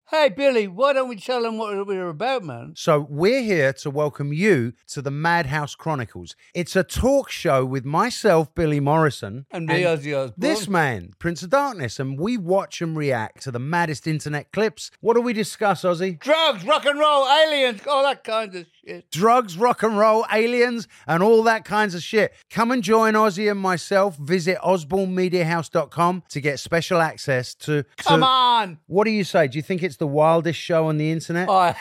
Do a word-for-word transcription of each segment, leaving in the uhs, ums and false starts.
Hey, Billy, why don't we tell them what we're about, man? So we're here to welcome you to the Madhouse Chronicles. It's a talk show with myself, Billy Morrison. And me, Ozzy Osbourne. This man, Prince of Darkness. And we watch and react to the maddest internet clips. What do we discuss, Ozzy? Drugs, rock and roll, aliens, all that kind of shit. Drugs, rock and roll, aliens, and all that kinds of shit. Come and join Ozzy and myself. Visit osborne media house dot com to get special access to... to Come on! What do you say? Do you think it's the wildest show on the internet? Oh.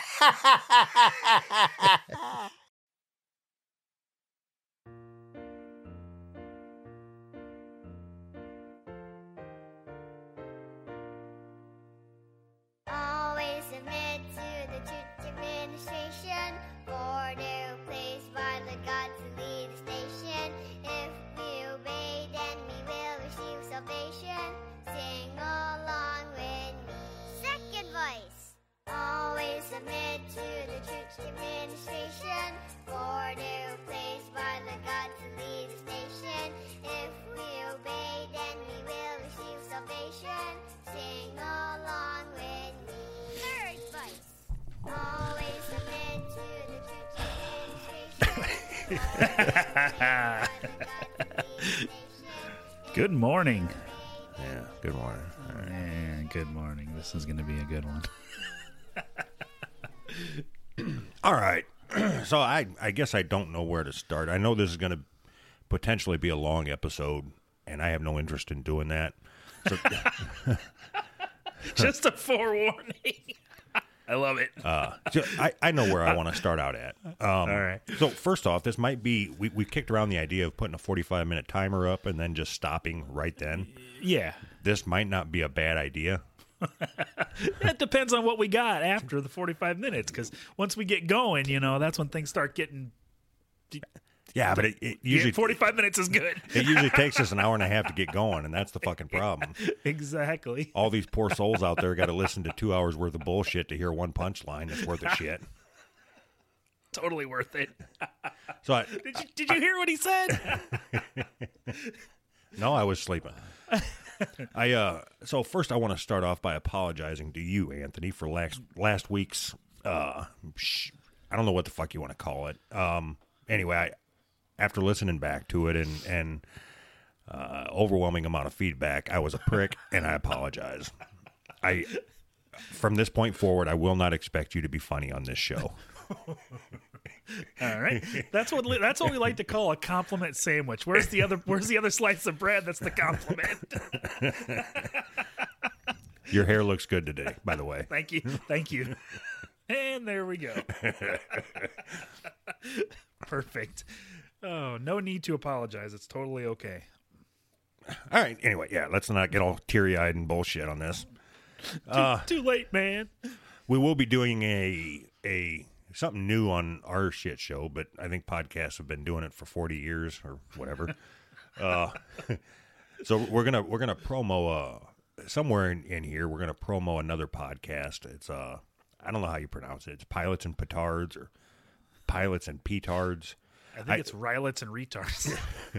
Always submit to the church administration, for they're placed by the gods to lead the station. If we obey, then we will receive salvation. Sing along with me. Second voice. Always submit to the church administration, for they're placed by the gods to lead the station. If we obey, then we will receive salvation. Sing along with me. Third voice. Always submit to the church administration. Good morning. Yeah, good morning. All right. Yeah, good morning. This is going to be a good one. All right. So I, I guess I don't know where to start. I know this is going to potentially be a long episode, and I have no interest in doing that. So, Just a forewarning. I love it. uh, so I, I know where I want to start out at. Um, All right. So first off, this might be, we, we kicked around the idea of putting a forty-five minute timer up and then just stopping right then. Yeah. This might not be a bad idea. It depends on what we got after the forty-five minutes, because once we get going, you know, that's when things start getting... Yeah, but it, it usually... Yeah, forty-five minutes is good. It usually takes us an hour and a half to get going, and that's the fucking problem. Exactly. All these poor souls out there got to listen to two hours worth of bullshit to hear one punchline that's worth of shit. Totally worth it. So I, Did you, did you hear what he said? no, I was sleeping. I uh. So first, I want to start off by apologizing to you, Anthony, for last last week's uh. Sh- I don't know what the fuck you want to call it. Um. Anyway, I after listening back to it and and uh, overwhelming amount of feedback, I was a prick, and I apologize. I from this point forward, I will not expect you to be funny on this show. All right. That's what that's what we like to call a compliment sandwich. Where's the other Where's the other slice of bread? That's the compliment. Your hair looks good today, by the way. Thank you. Thank you. And there we go. Perfect. Oh, no need to apologize. It's totally okay. All right. Anyway, yeah, let's not get all teary-eyed and bullshit on this. Too, Uh, too late, man. We will be doing a a something new on our shit show, but I think podcasts have been doing it for forty years or whatever. uh, so we're gonna we're gonna promo uh somewhere in, in here. We're gonna promo another podcast. It's uh I don't know how you pronounce it. It's Pilots and Petards or Pilots and Petards. I think I- it's Rylets and Retards.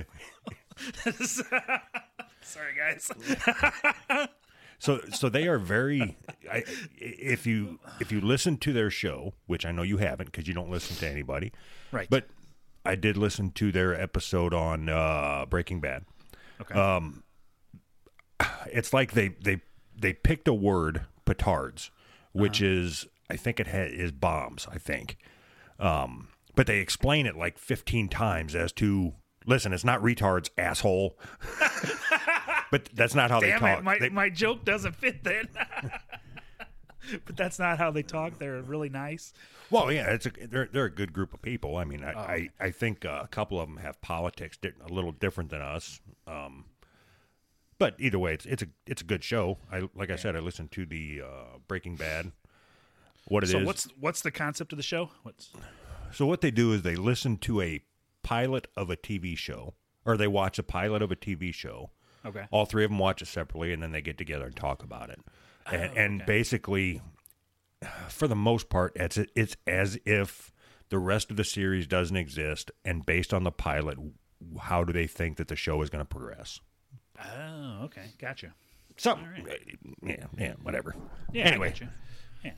Sorry, guys. So, so they are very. I, if you if you listen to their show, which I know you haven't because you don't listen to anybody, Right. But I did listen to their episode on uh, Breaking Bad. Okay. Um, it's like they they they picked a word, petards, which Uh-huh. is I think it ha- is bombs. I think, um, but they explain it like fifteen times as to listen. It's not retards, asshole. But that's not how Damn they talk. it, my, They- my joke doesn't fit then. But that's not how they talk. They're really nice. Well, yeah, it's a, they're they're a good group of people. I mean, I Oh. I, I think uh, a couple of them have politics di- a little different than us. Um, but either way, it's it's a it's a good show. I like I said, I listened to the uh, Breaking Bad. What it is. So what's what's the concept of the show? What's So what they do is they listen to a pilot of a T V show, or they watch a pilot of a T V show. okay? All three of them watch it separately, and then they get together and talk about it. And, Oh, and okay. basically, for the most part, it's it's as if the rest of the series doesn't exist, and based on the pilot, how do they think that the show is going to progress? Oh, okay, gotcha. So, right. yeah, yeah, whatever. Yeah, I anyway, gotcha.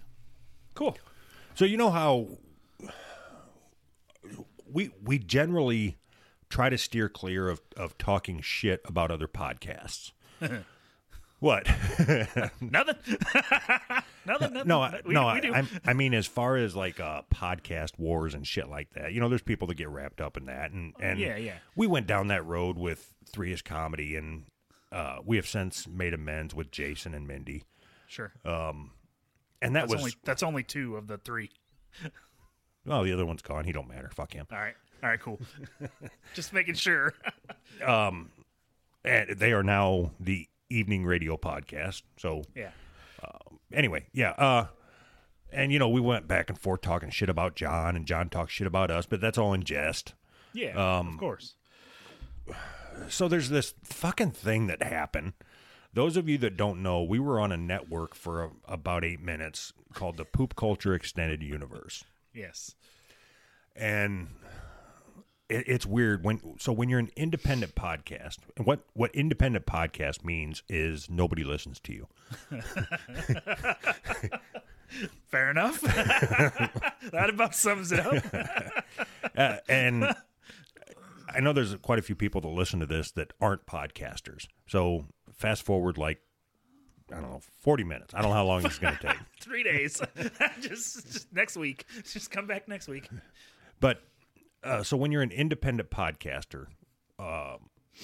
Cool. So you know how we we generally try to steer clear of, of talking shit about other podcasts. What? Nothing. nothing. Nothing. No, I, We- no. we I, do. I'm- I mean, as far as like uh, podcast wars and shit like that, you know, there's people that get wrapped up in that, and and Yeah, yeah. we went down that road with Three Is Comedy, and uh, we have since made amends with Jason and Mindy, Sure. and that that's was only that's only two of the three. well, the other one's gone. He don't matter. Fuck him. All right. All right. Cool. Just making sure. And they are now the evening radio podcast. So Yeah. anyway, yeah. Uh, and you know, we went back and forth talking shit about John, and John talked shit about us, but that's all in jest. Yeah. Um, of course. So there's this fucking thing that happened. Those of you that don't know, we were on a network for a, about eight minutes called the Poop Culture Extended Universe. Yes. And it, it's weird when so when you're an independent podcast, and what what independent podcast means is nobody listens to you. Fair enough. That about sums it up. Uh, and I know there's quite a few people that listen to this that aren't podcasters. So fast forward like I don't know forty minutes. I don't know how long it's going to take. Three days. just, just next week. Just come back next week. But uh, so when you're an independent podcaster, uh,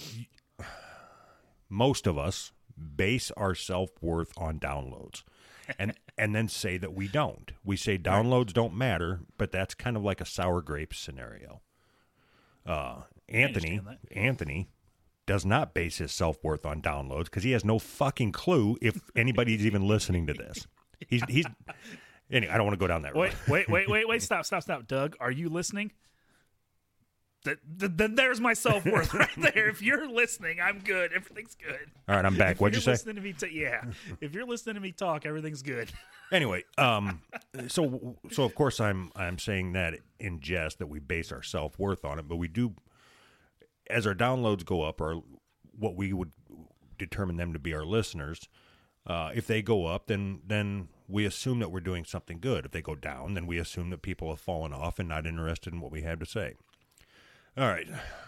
most of us base our self-worth on downloads and and then say that we don't. We say downloads don't matter, but that's kind of like a sour grape scenario. Uh, Anthony understand Anthony does not base his self-worth on downloads because he has no fucking clue if anybody's even listening to this. He's he's anyway, I don't want to go down that road. Wait, wait, wait, wait, wait. Stop, stop, stop. Doug, are you listening? Th- th- Then there's my self worth right there. If you're listening, I'm good. Everything's good. All right, I'm back. If What'd you you're say? Listening to me t- yeah. If you're listening to me talk, everything's good. Anyway, um, so so of course I'm I'm saying that in jest that we base our self worth on it, but we do as our downloads go up, or what we would determine them to be our listeners. Uh, if they go up, then then we assume that we're doing something good. If they go down, then we assume that people have fallen off and not interested in what we have to say. All right.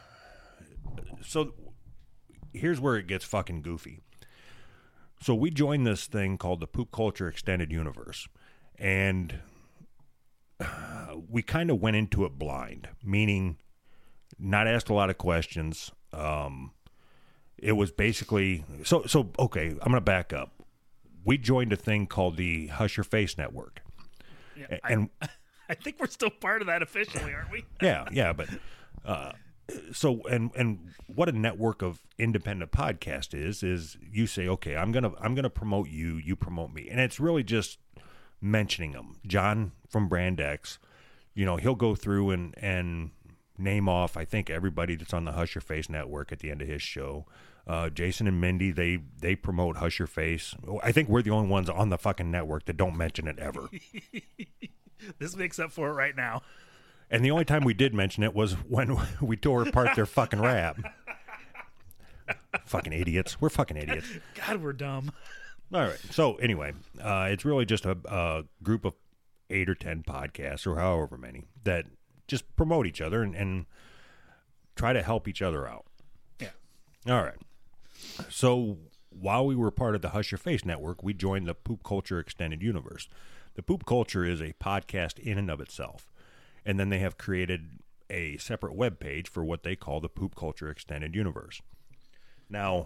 So here's where it gets fucking goofy. So we joined this thing called the Poop Culture Extended Universe, and uh, we kind of went into it blind, meaning not asked a lot of questions. Um, it was basically so. So okay, I'm going to back up. We joined a thing called the Hush Your Face Network, Yeah, and I, I think we're still part of that officially, aren't we? yeah, yeah, but uh, so and and what a network of independent podcast is is you say, okay, I'm gonna I'm gonna promote you, you promote me, and it's really just mentioning them. John from Brand X, you know, he'll go through and and name off, I think, everybody that's on the Hush Your Face Network at the end of his show. Uh, Jason and Mindy, they they promote Hush Your Face. I think we're the only ones on the fucking network that don't mention it ever. This makes up for it right now. And the only time we did mention it was when we tore apart their fucking rap. Fucking idiots. We're fucking idiots. God, we're dumb. All right. So anyway, uh, it's really just a, a group of eight or ten podcasts or however many that just promote each other and, and try to help each other out. Yeah. All right. So while we were part of the Hush Your Face Network, we joined the Poop Culture Extended Universe. The Poop Culture is a podcast in and of itself. And then they have created a separate web page for what they call the Poop Culture Extended Universe. Now,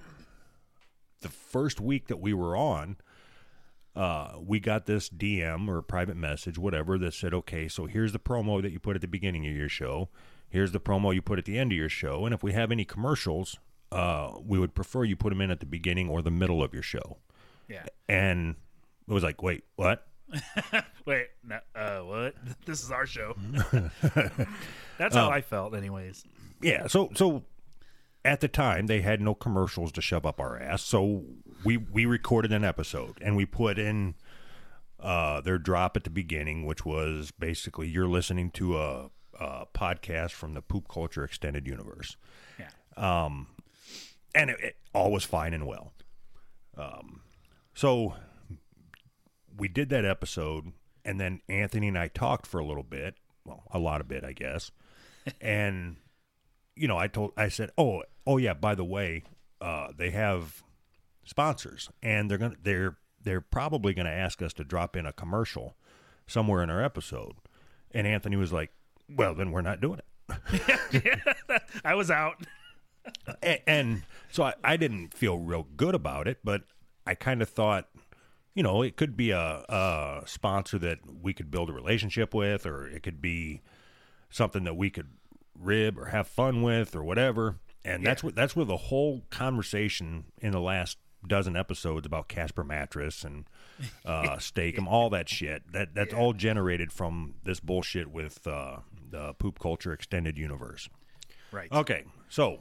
the first week that we were on, uh, we got this D M or private message, whatever, that said, okay, so here's the promo that you put at the beginning of your show. Here's the promo you put at the end of your show. And if we have any commercials, uh, we would prefer you put them in at the beginning or the middle of your show. Yeah. And it was like, wait, what? Wait, no, uh, what? This is our show. That's how I felt, anyways. Yeah, so so at the time they had no commercials to shove up our ass, so we we recorded an episode and we put in uh, their drop at the beginning, which was basically you're listening to a, a podcast from the Poop Culture Extended Universe. Yeah. And it, it all was fine and well. Um, so we did that episode, and then Anthony and I talked for a little bit, well, a lot of bit, I guess. And, you know, I told, I said, oh, oh yeah, by the way, uh, they have sponsors, and they're gonna, they're, they're probably gonna ask us to drop in a commercial somewhere in our episode. And Anthony was like, well, then we're not doing it. I was out. and, and so I, I didn't feel real good about it, but I kind of thought, you know, it could be a, a sponsor that we could build a relationship with, or it could be something that we could rib or have fun with or whatever. And Yeah. that's what that's where the whole conversation in the last dozen episodes about Casper Mattress and uh, Steak-umm, all that shit, that that's Yeah. all generated from this bullshit with uh, the Poop Culture Extended Universe. Right. Okay, so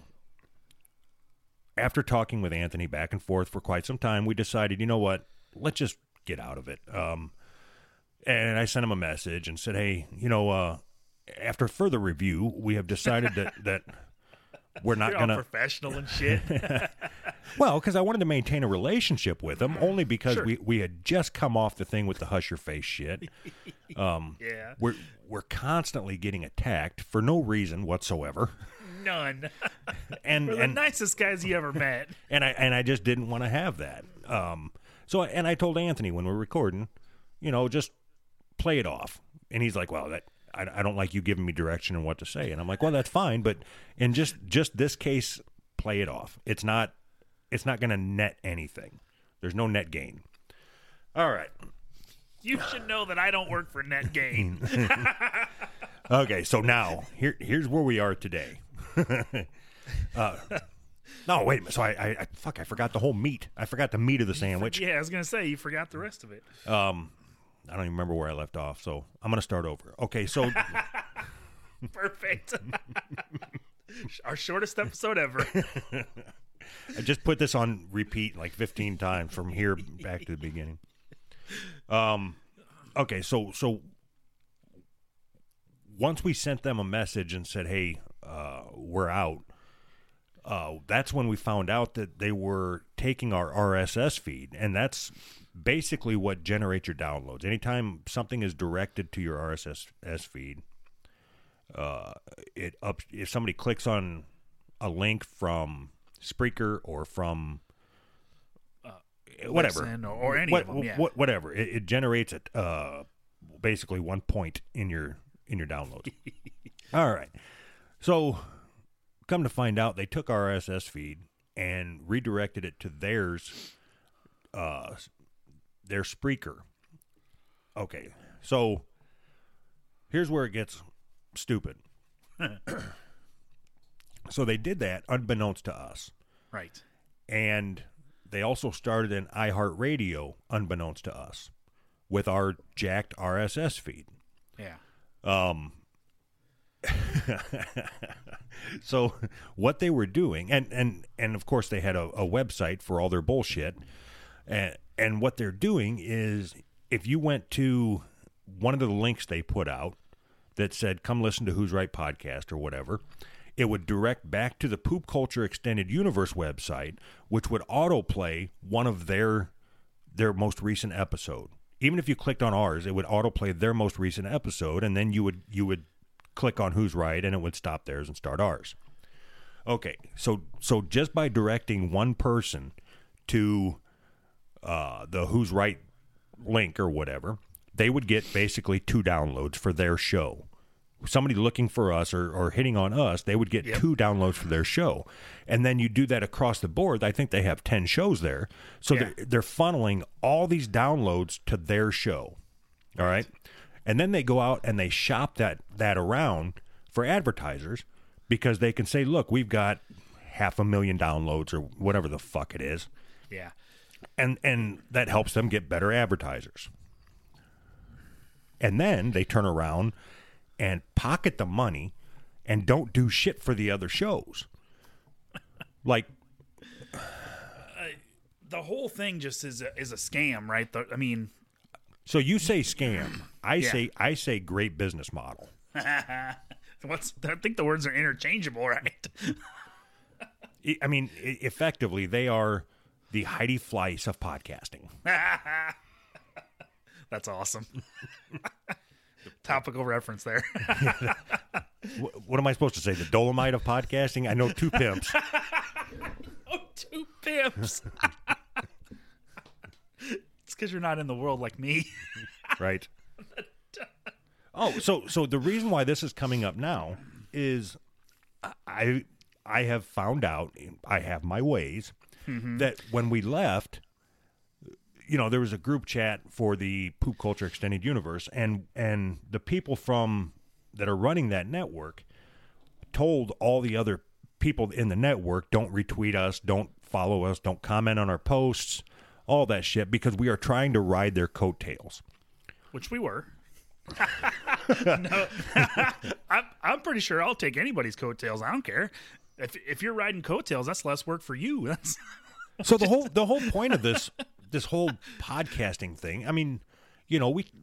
after talking with Anthony back and forth for quite some time, we decided, you know what, let's just get out of it. Um, and I sent him a message and said, hey, you know, uh, after further review, we have decided that, that we're not You're all going to... professional and shit. Well, because I wanted to maintain a relationship with him, only because Sure. we, we had just come off the thing with the hush your face shit. Um, Yeah. We're, we're constantly getting attacked for no reason whatsoever. None. And, We're the and nicest guys you ever met. and I and I just didn't want to have that. Um, so and I told Anthony when we were recording, you know, just play it off. And he's like, "Well, that I, I don't like you giving me direction on what to say." And I'm like, "Well, that's fine, but in just just this case, play it off. It's not it's not going to net anything. There's no net gain." All right. You should know that I don't work for Net Gain. Okay, so now here here's where we are today. uh, no, wait a minute. So I, I, I fuck, I forgot the whole meat. I forgot the meat of the sandwich. Yeah, I was gonna say you forgot the rest of it. Um, I don't even remember where I left off, so I'm gonna start over. Okay, so Perfect. Our shortest episode ever. I just put this on repeat like fifteen times from here back to the beginning. Um, okay, so so once we sent them a message and said, "Hey, uh, we're out," uh, that's when we found out that they were taking our R S S feed, and that's basically what generates your downloads. Anytime something is directed to your R S S feed, uh, it up if somebody clicks on a link from Spreaker or from whatever, Listen, or, or any what, of them. Yeah. what- whatever, it, it generates it. Uh, basically one point in your in your downloads. All right, so come to find out, they took our R S S feed and redirected it to theirs, uh, their Spreaker. Okay, so here's where it gets stupid. So they did that unbeknownst to us. Right. And they also started an iHeartRadio unbeknownst to us with our jacked R S S feed. Yeah. Um, so what they were doing, and, and, and of course they had a, a website for all their bullshit. And, and what they're doing is if you went to one of the links they put out that said, come listen to Who's Right podcast or whatever, it would direct back to the Poop Culture Extended Universe website, which would autoplay one of their their most recent episode. Even if you clicked on ours, it would autoplay their most recent episode, and then you would you would click on Who's Right, and it would stop theirs and start ours. Okay, so so just by directing one person to uh, the Who's Right link or whatever, they would get basically two downloads for their show. Somebody looking for us or, or hitting on us, they would get Yep. two downloads for their show. And then you do that across the board. I think they have ten shows there. So Yeah. they're, they're funneling all these downloads to their show. All right. And then they go out and they shop that, that around for advertisers because they can say, look, we've got half a million downloads or whatever the fuck it is. Yeah. And, and that helps them get better advertisers. And then they turn around and pocket the money and don't do shit for the other shows. Like, The whole thing just is a, is a scam, right? The, I mean, so you say scam. I Yeah. say I say great business model. what's? I think the words are interchangeable, right? I I mean, e- effectively, they are the Heidi Fleiss of podcasting. That's That's awesome. Topical reference there. Wh- What am I supposed to say? The Dolomite of podcasting? I know two pimps. Oh, two pimps. It's because you're not in the world like me. Right. Oh, so so the reason why this is coming up now is I I have found out, I have my ways, Mm-hmm. that when we left, you know, there was a group chat for the Poop Culture Extended Universe, and and the people from that are running that network told all the other people in the network, don't retweet us, don't follow us, don't comment on our posts, all that shit, because we are trying to ride their coattails. Which we were. No, I'm, I'm pretty sure I'll take anybody's coattails. I don't care. If if you're riding coattails, that's less work for you. That's So the whole the whole point of this this whole podcasting thing, I mean, you know, we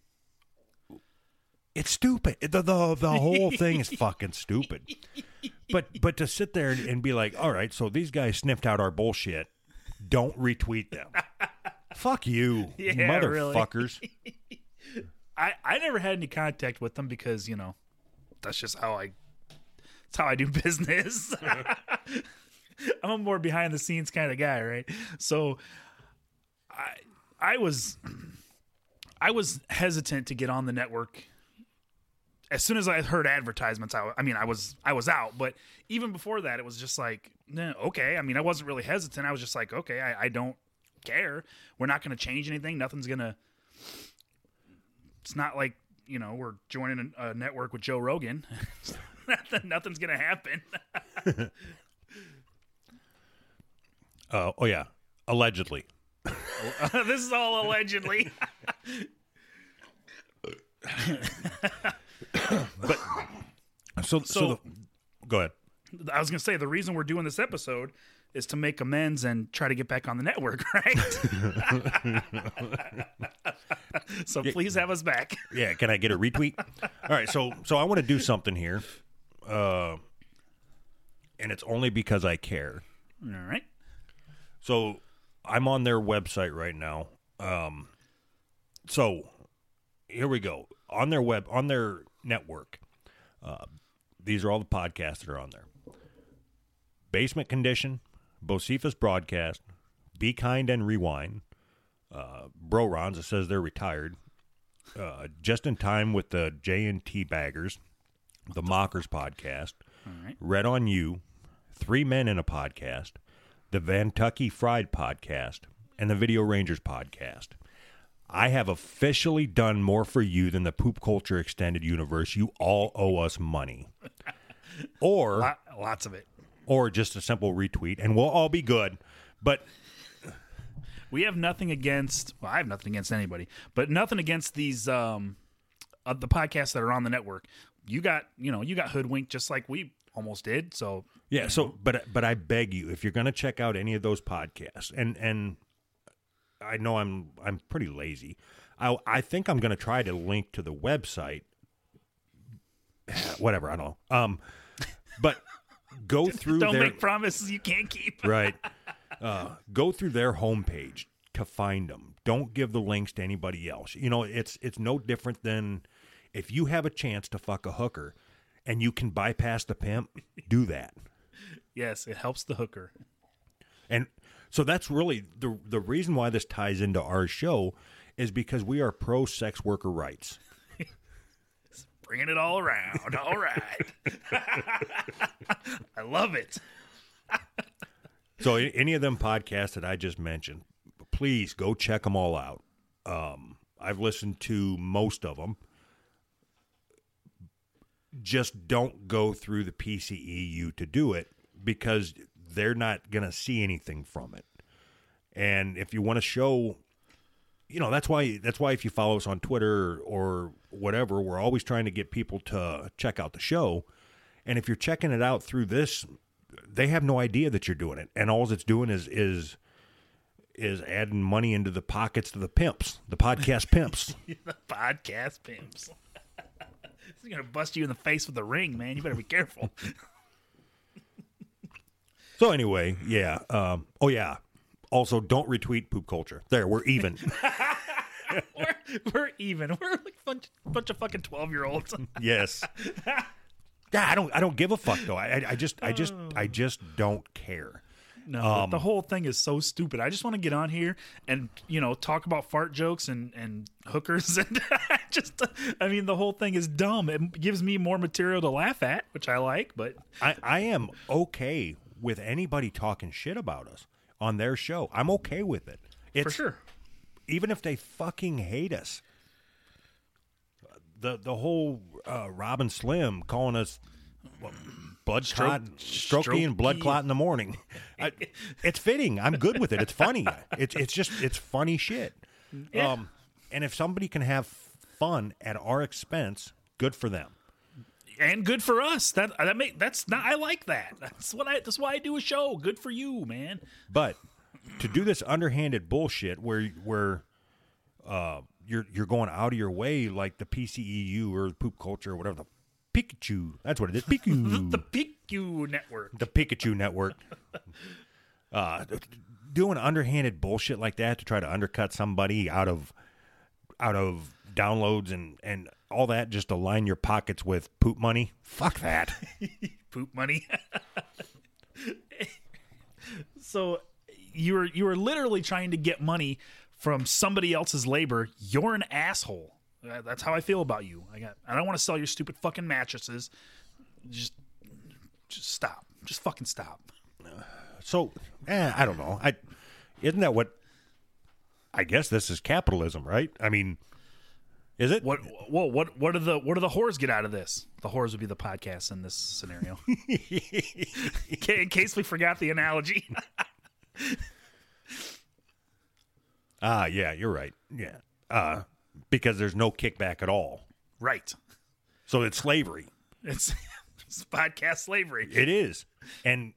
it's stupid. The the the whole thing is fucking stupid. But but to sit there and be like, all right, so these guys sniffed out our bullshit. Don't retweet them. Fuck you, Yeah, really. motherfuckers. I, I never had any contact with them because, you know, that's just how I that's how I do business. I'm a more behind the scenes kind of guy, right? So I I was I was hesitant to get on the network. As soon as I heard advertisements, I, I mean, I was I was out. But even before that, it was just like, nah, okay. I mean, I wasn't really hesitant. I was just like, okay, I, I don't care. We're not going to change anything. Nothing's going to... It's not like, you know, we're joining a, a network with Joe Rogan. Nothing's going to happen. Uh, oh yeah, allegedly. This is all allegedly. So so, So- the, go ahead. I was going to say, the reason we're doing this episode is to make amends and try to get back on the network, right? So please have us back. Yeah, can I get a retweet? All right, so so I want to do something here, uh, and it's only because I care. All right. So I'm on their website right now. Um, so here we go on their web on their network. Uh, these are all the podcasts that are on there. Basement Condition, Bocephus Broadcast, Be Kind and Rewind, uh, Bro Rons, it says they're retired, uh, Just in Time with the J and T Baggers, the Mockers Podcast, All right. Red on You, Three Men in a Podcast, the Vantucky Fried Podcast, and the Video Rangers Podcast. I have officially done more for you than the Poop Culture Extended Universe. You all owe us money. Or Lot, lots of it. or just a simple retweet, and we'll all be good. But We have nothing against, well, I have nothing against anybody, but nothing against these, um, uh, the podcasts that are on the network. You got, you know, you got hoodwinked just like we almost did. So yeah, so but but I beg you, if you're going to check out any of those podcasts, and and I know I'm I'm pretty lazy, I I think I'm going to try to link to the website. Whatever, I don't know. Um, but go through don't their make promises you can't keep. right. Uh, go through their homepage to find them. Don't give the links to anybody else. You know, it's it's no different than if you have a chance to fuck a hooker and you can bypass the pimp, do that. Yes, it helps the hooker. And so that's really the the reason why this ties into our show is because we are pro sex worker rights. Bringing it all around. All right. I love it. So a- any of them podcasts that I just mentioned, please go check them all out. Um, I've listened to most of them. Just don't go through the P C E U to do it because they're not going to see anything from it. And if you want to show, you know, that's why that's why if you follow us on Twitter or whatever, we're always trying to get people to check out the show. And if you're checking it out through this, they have no idea that you're doing it. And all it's doing is is is adding money into the pockets of the pimps, the podcast pimps. The podcast pimps. He's going to bust you in the face with a ring, man. You better be careful. So anyway, yeah. Um, oh, yeah. Also, don't retweet Poop Culture. There, we're even. we're, we're even. We're like a bunch, bunch of fucking twelve year olds. Yes. Yeah, I don't. I don't give a fuck though. I, I, I just, I just, I just don't care. No, Um, the whole thing is so stupid. I just want to get on here and, you know, talk about fart jokes and, and hookers. And just, I mean, the whole thing is dumb. It gives me more material to laugh at, which I like, but I, I am okay with anybody talking shit about us on their show. I'm okay with it. It's, for sure. Even if they fucking hate us. The the whole uh, Robin Slim calling us what, blood Stroke- clot, strokey and blood strokey. clot in the morning. I, it's fitting. I'm good with it. It's funny. It's it's just it's funny shit. Yeah. Um, and if somebody can have fun at our expense, good for them. And good for us. That that make that's not. I like that. That's what I. That's why I do a show. Good for you, man. But to do this underhanded bullshit where where uh, you're you're going out of your way like the P C E U or Poop Culture or whatever the Pikachu. That's what it is. Pikachu. The P Q network. The Pikachu network. Uh, doing underhanded bullshit like that to try to undercut somebody out of out of downloads and, and all that just to line your pockets with poop money. Fuck that. Poop money. So you were you were literally trying to get money from somebody else's labor. You're an asshole. Uh, That's how I feel about you. I got. I don't want to sell your stupid fucking mattresses. Just, just stop. Just fucking stop. So, eh, I don't know. I isn't that what? I guess this is capitalism, right? I mean, is it? What? Whoa! What? What do the What do the whores get out of this? The whores would be the podcast in this scenario. Okay, in case we forgot the analogy. Ah, yeah, you're right. Yeah, uh, because there's no kickback at all. Right. So it's slavery. It's, it's podcast slavery. It is, and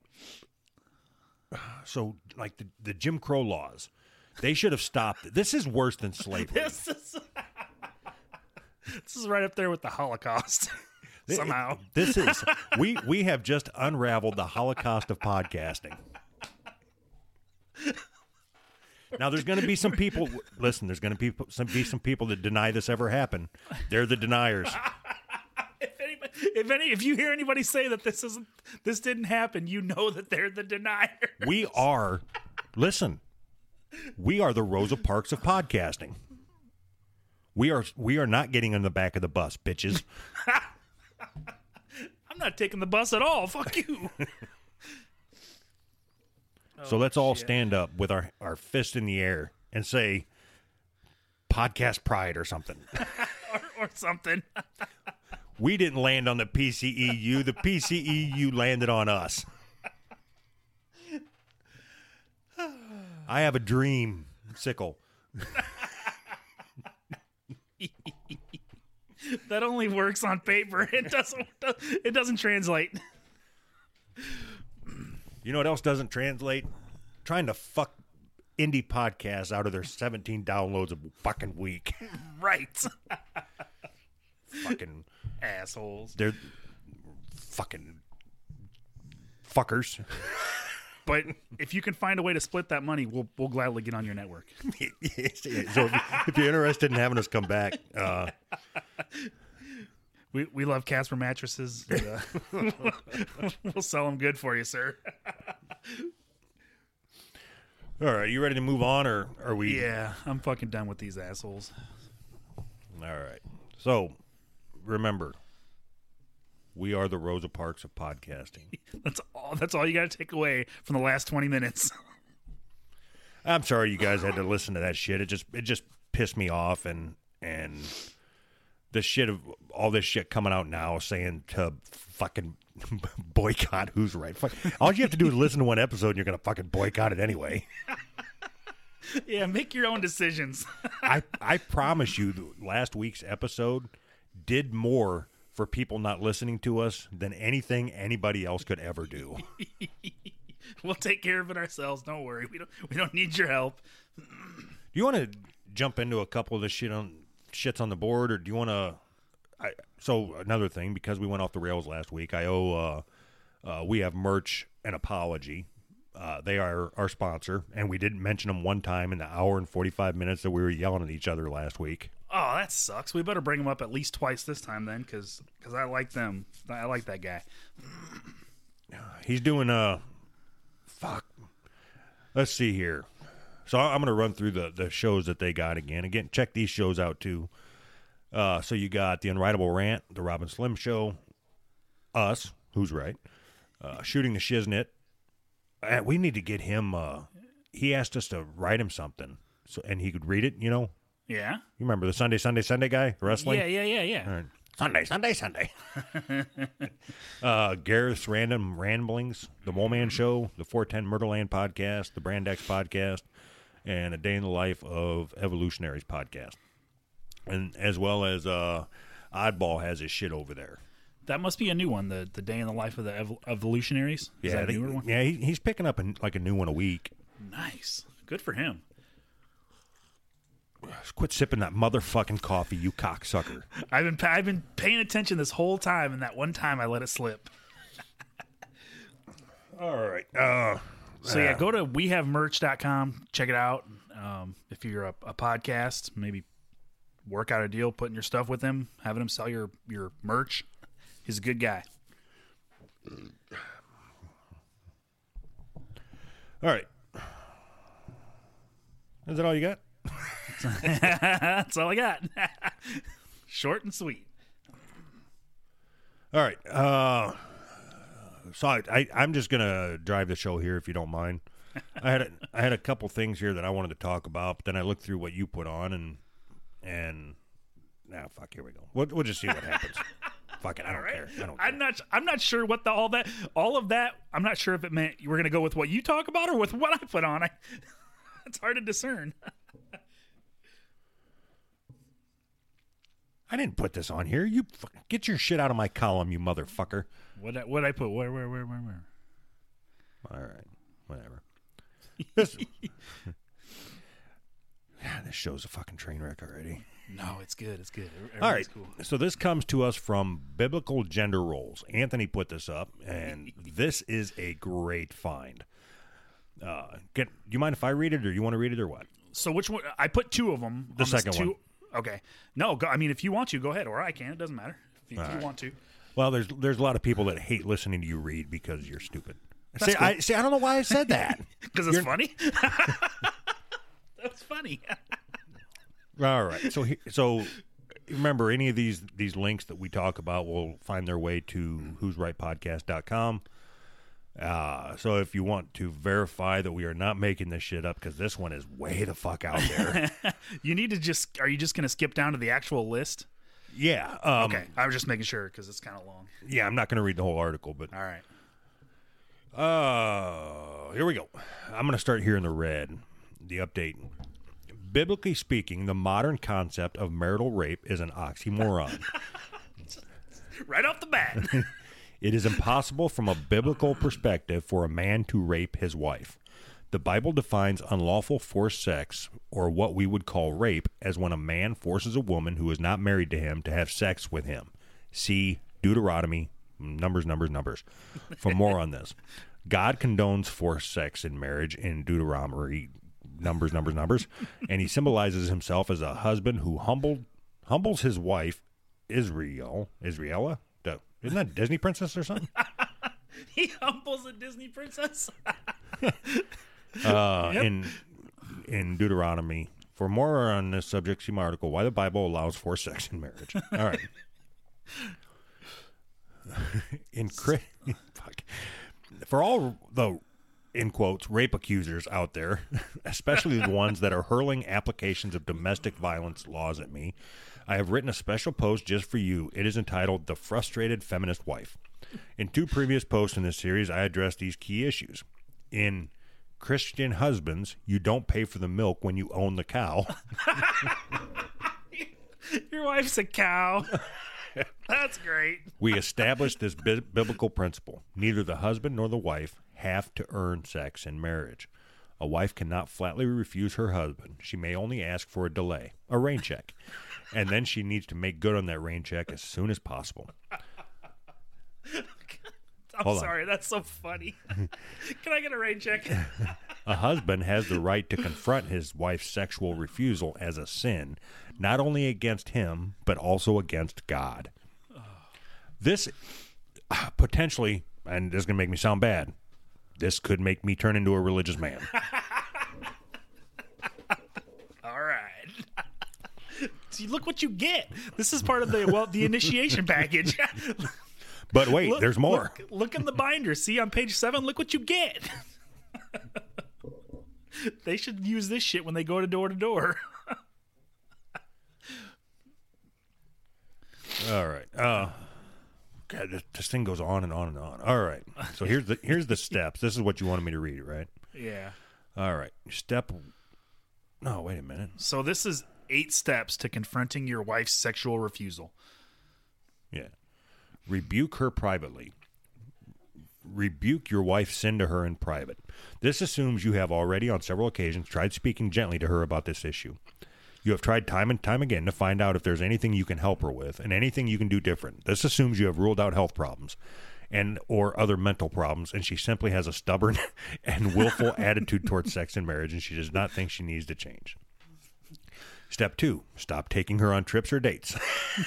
so like the, the Jim Crow laws, they should have stopped. This is worse than slavery. This is, this is right up there with the Holocaust. Somehow. This is we we have just unraveled the Holocaust of podcasting. Now there's going to be some people. Listen, there's going to be some be some people that deny this ever happened. They're the deniers. If anybody, if any, if you hear anybody say that this isn't, this didn't happen, you know that they're the deniers. We are. Listen, we are the Rosa Parks of podcasting. We are we are not getting in the back of the bus, bitches. I'm not taking the bus at all. Fuck you. So let's all stand up with our, our fist in the air and say, podcast pride or something. or, or something. We didn't land on the P C E U. The P C E U landed on us. I have a dream, Sickle. That only works on paper. It doesn't. It doesn't translate. You know what else doesn't translate? Trying to fuck indie podcasts out of their seventeen downloads a fucking week. Right. Fucking Assholes. they're fucking fuckers. But if you can find a way to split that money, we'll we'll gladly get on your network. So if, if you're interested in having us come back, uh, We we love Casper mattresses. And, uh, we'll sell them good for you, sir. all right, you ready to move on, or are we? Yeah, I'm fucking done with these assholes. All right. So remember, we are the Rosa Parks of podcasting. That's all. That's all you got to take away from the last twenty minutes. I'm sorry you guys had to listen to that shit. It just it just pissed me off, and and the shit of all this shit coming out now saying to fucking boycott Who's Right. Fuck, all you have to do is listen to one episode and you're going to fucking boycott it anyway. Yeah, make your own decisions. I, I promise you, the last week's episode did more for people not listening to us than anything anybody else could ever do. We'll take care of it ourselves. Don't worry. We don't we don't need your help. Do you want to jump into a couple of the shit on shits on the board, or do you want to? I, so another thing, because we went off the rails last week, I owe. Uh, uh, we have merch an apology. Uh, they are our sponsor, and we didn't mention them one time in the hour and forty-five minutes that we were yelling at each other last week. Oh, that sucks. We better bring them up at least twice this time then, because I like them. I like that guy. He's doing uh fuck. Let's see here. So I'm going to run through the, the shows that they got again. Again, check these shows out too. Uh, so you got the Unwritable Rant, the Robin Slim Show, us, who's right, uh, Shooting the Shiznit. Uh, we need to get him. Uh, he asked us to write him something, so and he could read it. You know, Yeah? you remember the Sunday, Sunday, Sunday guy, the wrestling? Yeah, yeah, yeah, yeah. All right. Sunday, Sunday, Sunday. uh, Gareth's Random Ramblings, the Mole Man Show, the four ten Murderland podcast, the Brand X podcast, and A Day in the Life of Evolutionaries podcast. And as well as uh, Oddball has his shit over there. That must be a new one, the the Day in the Life of the Ev- Evolutionaries. Is Yeah, that a they- newer one? yeah, he, he's picking up a, like a new one a week. Nice. Good for him. Quit sipping that motherfucking coffee, you cocksucker. I've been I've been paying attention this whole time, and that one time I let it slip. All right. Uh, So yeah, go to we have merch dot com. Check it out. Um, if you're a, a podcast, maybe work out a deal, putting your stuff with him, having him sell your, your merch. He's a good guy. all right. Is that all you got? That's all I got. Short and sweet. All right. Uh, so I, I, I'm just gonna drive the show here, if you don't mind. I had a, I had a couple things here that I wanted to talk about, but then I looked through what you put on, and and now fuck, here we go. We'll, we'll just see what happens. Fuck it, I don't Right? care. I don't care. I'm not. I'm not sure what the all that all of that. I'm not sure if it meant you were going to go with what you talk about or with what I put on. I, it's hard to discern. I didn't put this on here. You fuck, get your shit out of my column, you motherfucker. What I- what I put? Where where where where where? All right, whatever. This, yeah, this show's a fucking train wreck already. No, it's good. It's good. Everybody's All right, cool. so this comes to us from Biblical Gender Roles. Anthony put this up, and this is a great find. Uh, get, do you mind if I read it, or you want to read it, or what? So which one? I put two of them. The on this second two, one. Okay. No, go, I mean if you want to, go ahead, or I can. It doesn't matter. If you, if you right. want to. Well, there's there's a lot of people that hate listening to you read because you're stupid. That's See, cool. I see. I don't know why I said that. Because it's funny. That's funny. All right. So he- so remember, any of these these links that we talk about will find their way to who's right podcast dot com. Uh, so if you want to verify that we are not making this shit up, because this one is way the fuck out there. You need to just. Are you just going to skip down to the actual list? Yeah. Um, Okay. I was just making sure because it's kind of long. Yeah, I'm not going to read the whole article, but All right. uh, here we go. I'm going to start here in the red. The update. Biblically speaking, the modern concept of marital rape is an oxymoron. Right off the bat. It is impossible from a biblical perspective for a man to rape his wife. The Bible defines unlawful forced sex, or what we would call rape, as when a man forces a woman who is not married to him to have sex with him. See Deuteronomy, numbers, numbers, numbers, for more on this. God condones forced sex in marriage in Deuteronomy, numbers, numbers, numbers, and he symbolizes himself as a husband who humbled humbles his wife, Israel, Israela? The- Isn't that a Disney princess or something? He humbles a Disney princess. Uh, Yep. in in Deuteronomy. For more on this subject, see my article, Why the Bible Allows Forced Sex in Marriage. All right. in Chri- fuck. For all the, in quotes, rape accusers out there, especially the ones that are hurling applications of domestic violence laws at me, I have written a special post just for you. It is entitled The Frustrated Feminist Wife. In two previous posts in this series, I addressed these key issues. In Christian Husbands, you don't pay for the milk when you own the cow. Your wife's a cow. That's great. We established this bi- biblical principle. Neither the husband nor the wife have to earn sex in marriage. A wife cannot flatly refuse her husband. She may only ask for a delay, a rain check. And then she needs to make good on that rain check as soon as possible. I'm Hold on. sorry. That's so funny. Can I get a rain check? A husband has the right to confront his wife's sexual refusal as a sin, not only against him, but also against God. This uh, potentially, and this is going to make me sound bad, this could make me turn into a religious man. All right. See, look what you get. This is part of the well, the initiation package. But wait, Look- there's more. Look, look in the binder. See on page seven. Look what you get. They should use this shit when they go to door to door. All right. Uh, God, this, this thing goes on and on and on. All right. So here's the here's the steps. This is what you wanted me to read, right? Yeah. All right. Step. No, wait a minute. So this is eight steps to confronting your wife's sexual refusal. Yeah. Rebuke her privately. Rebuke your wife's sin to her in private. This assumes you have already on several occasions tried speaking gently to her about this issue. You have tried time and time again to find out if there's anything you can help her with and anything you can do different. This assumes you have ruled out health problems and or other mental problems, and she simply has a stubborn and willful attitude towards sex and marriage, and she does not think she needs to change. Step two, stop taking her on trips or dates.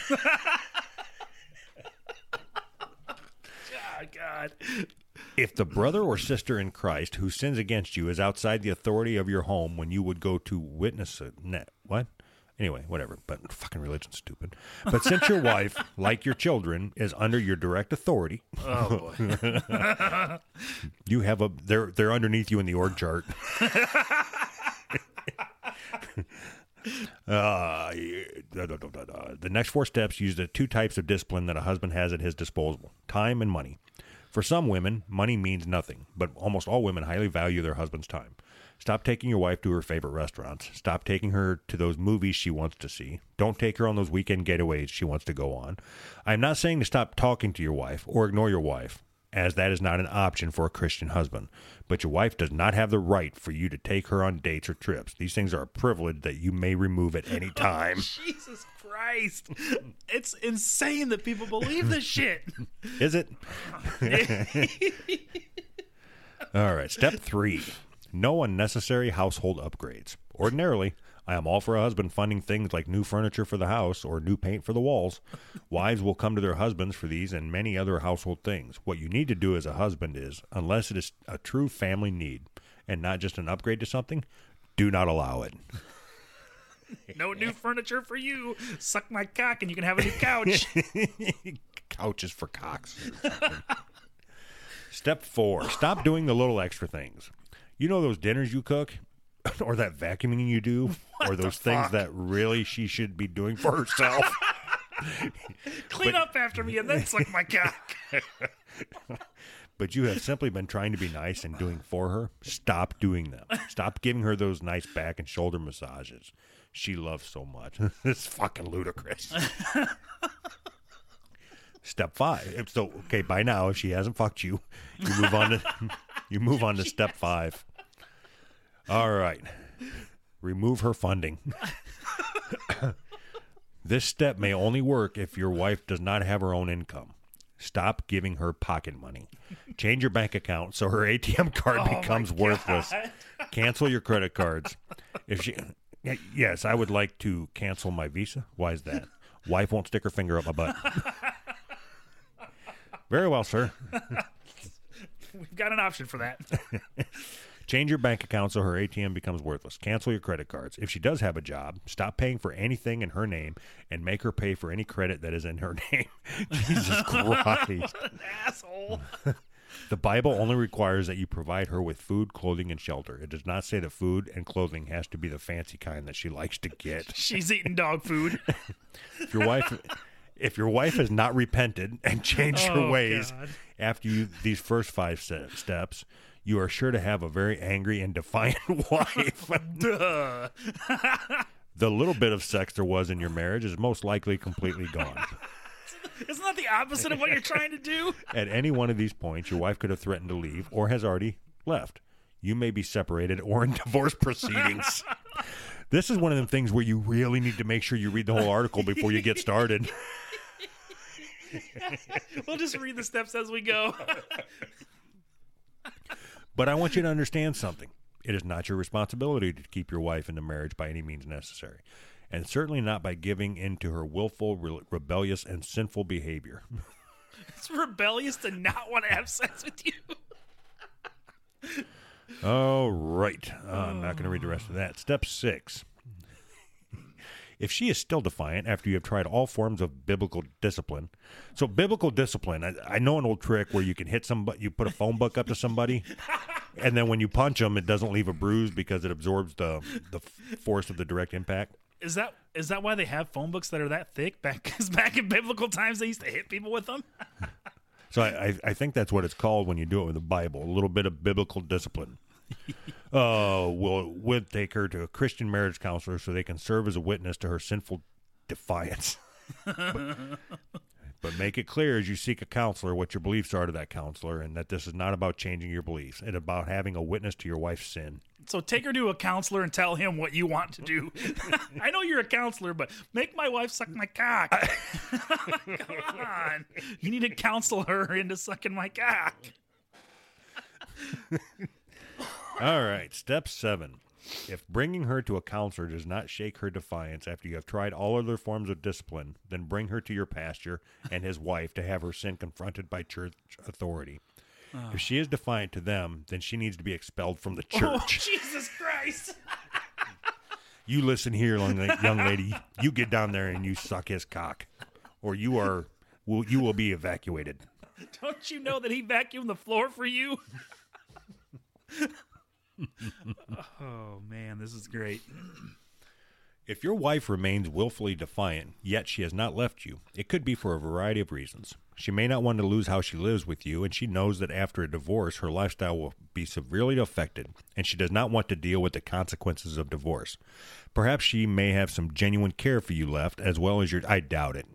Oh, God. If the brother or sister in Christ who sins against you is outside the authority of your home when you would go to witness it, ne- what? Anyway, whatever. But fucking religion's stupid. But since your wife, like your children, is under your direct authority, Oh, boy. you have a they're they're underneath you in the org chart. Uh, the next four steps use the two types of discipline that a husband has at his disposal: time and money. For some women, money means nothing, but almost all women highly value their husband's time. Stop taking your wife to her favorite restaurants. Stop taking her to those movies she wants to see. Don't take her on those weekend getaways she wants to go on. I'm not saying to stop talking to your wife or ignore your wife, as that is not an option for a Christian husband. But your wife does not have the right for you to take her on dates or trips. These things are a privilege that you may remove at any time. Jesus Christ. It's insane that people believe this shit. Is it? All right. Step three. No unnecessary household upgrades. Ordinarily, I am all for a husband funding things like new furniture for the house or new paint for the walls. Wives will come to their husbands for these and many other household things. What you need to do as a husband is, unless it is a true family need and not just an upgrade to something, do not allow it. No new furniture for you. Suck my cock and you can have a new couch. Couches for cocks. Step four. Stop doing the little extra things. You know those dinners you cook? Or that vacuuming you do? Or those things fuck? that really she should be doing for herself? Clean But- up after me and then suck my cock. But you have simply been trying to be nice and doing for her. Stop doing them. Stop giving her those nice back and shoulder massages she loves so much. It's fucking ludicrous. Step five. If So okay, by now, if she hasn't fucked you, you move on to you move on to step five. All right. Remove her funding. This step may only work if your wife does not have her own income. Stop giving her pocket money. Change your bank account so her A T M card Oh, my becomes worthless. God. Cancel your credit cards. If she, y- yes, I would like to cancel my Visa. Why is that? Wife won't stick her finger up my butt. Very well, sir. We've got an option for that. Change your bank account so her A T M becomes worthless. Cancel your credit cards. If she does have a job, stop paying for anything in her name and make her pay for any credit that is in her name. Jesus Christ. An asshole. The Bible only requires that you provide her with food, clothing, and shelter. It does not say that food and clothing has to be the fancy kind that she likes to get. She's eating dog food. If your wife if your wife has not repented and changed her Oh, ways God. after you these first five se- steps, you are sure to have a very angry and defiant wife. Duh. The little bit of sex there was in your marriage is most likely completely gone. Isn't that the opposite of what you're trying to do? At any one of these points, your wife could have threatened to leave or has already left. You may be separated or in divorce proceedings. This is one of them things where you really need to make sure you read the whole article before you get started. We'll just read the steps as we go. But I want you to understand something. It is not your responsibility to keep your wife in the marriage by any means necessary, and certainly not by giving in to her willful, re- rebellious, and sinful behavior. It's rebellious to not want to have sex with you. All right. Uh, I'm not going to read the rest of that. Step six. If she is still defiant after you have tried all forms of biblical discipline. So biblical discipline, I, I know an old trick where you can hit somebody, you put a phone book up to somebody, and then when you punch them, it doesn't leave a bruise because it absorbs the the force of the direct impact. Is that is that why they have phone books that are that thick? Back because back in biblical times, they used to hit people with them. So I, I, I think that's what it's called when you do it with the Bible, a little bit of biblical discipline. uh, we'll, we'll take her to a Christian marriage counselor so they can serve as a witness to her sinful defiance. but, but make it clear as you seek a counselor what your beliefs are to that counselor, and that this is not about changing your beliefs. It's about having a witness to your wife's sin. So take her to a counselor and tell him what you want to do. I know you're a counselor, but make my wife suck my cock. Come on. You need to counsel her into sucking my cock. All right, step seven. If bringing her to a counselor does not shake her defiance after you have tried all other forms of discipline, then bring her to your pastor and his wife to have her sin confronted by church authority. Oh. If she is defiant to them, then she needs to be expelled from the church. Oh, Jesus Christ. You listen here, young lady. You get down there and you suck his cock, or you are will you will be evacuated. Don't you know that he vacuumed the floor for you? Oh, man, this is great. If your wife remains willfully defiant, yet she has not left you, it could be for a variety of reasons. She may not want to lose how she lives with you, and she knows that after a divorce, her lifestyle will be severely affected, and she does not want to deal with the consequences of divorce. Perhaps she may have some genuine care for you left, as well as your... I doubt it.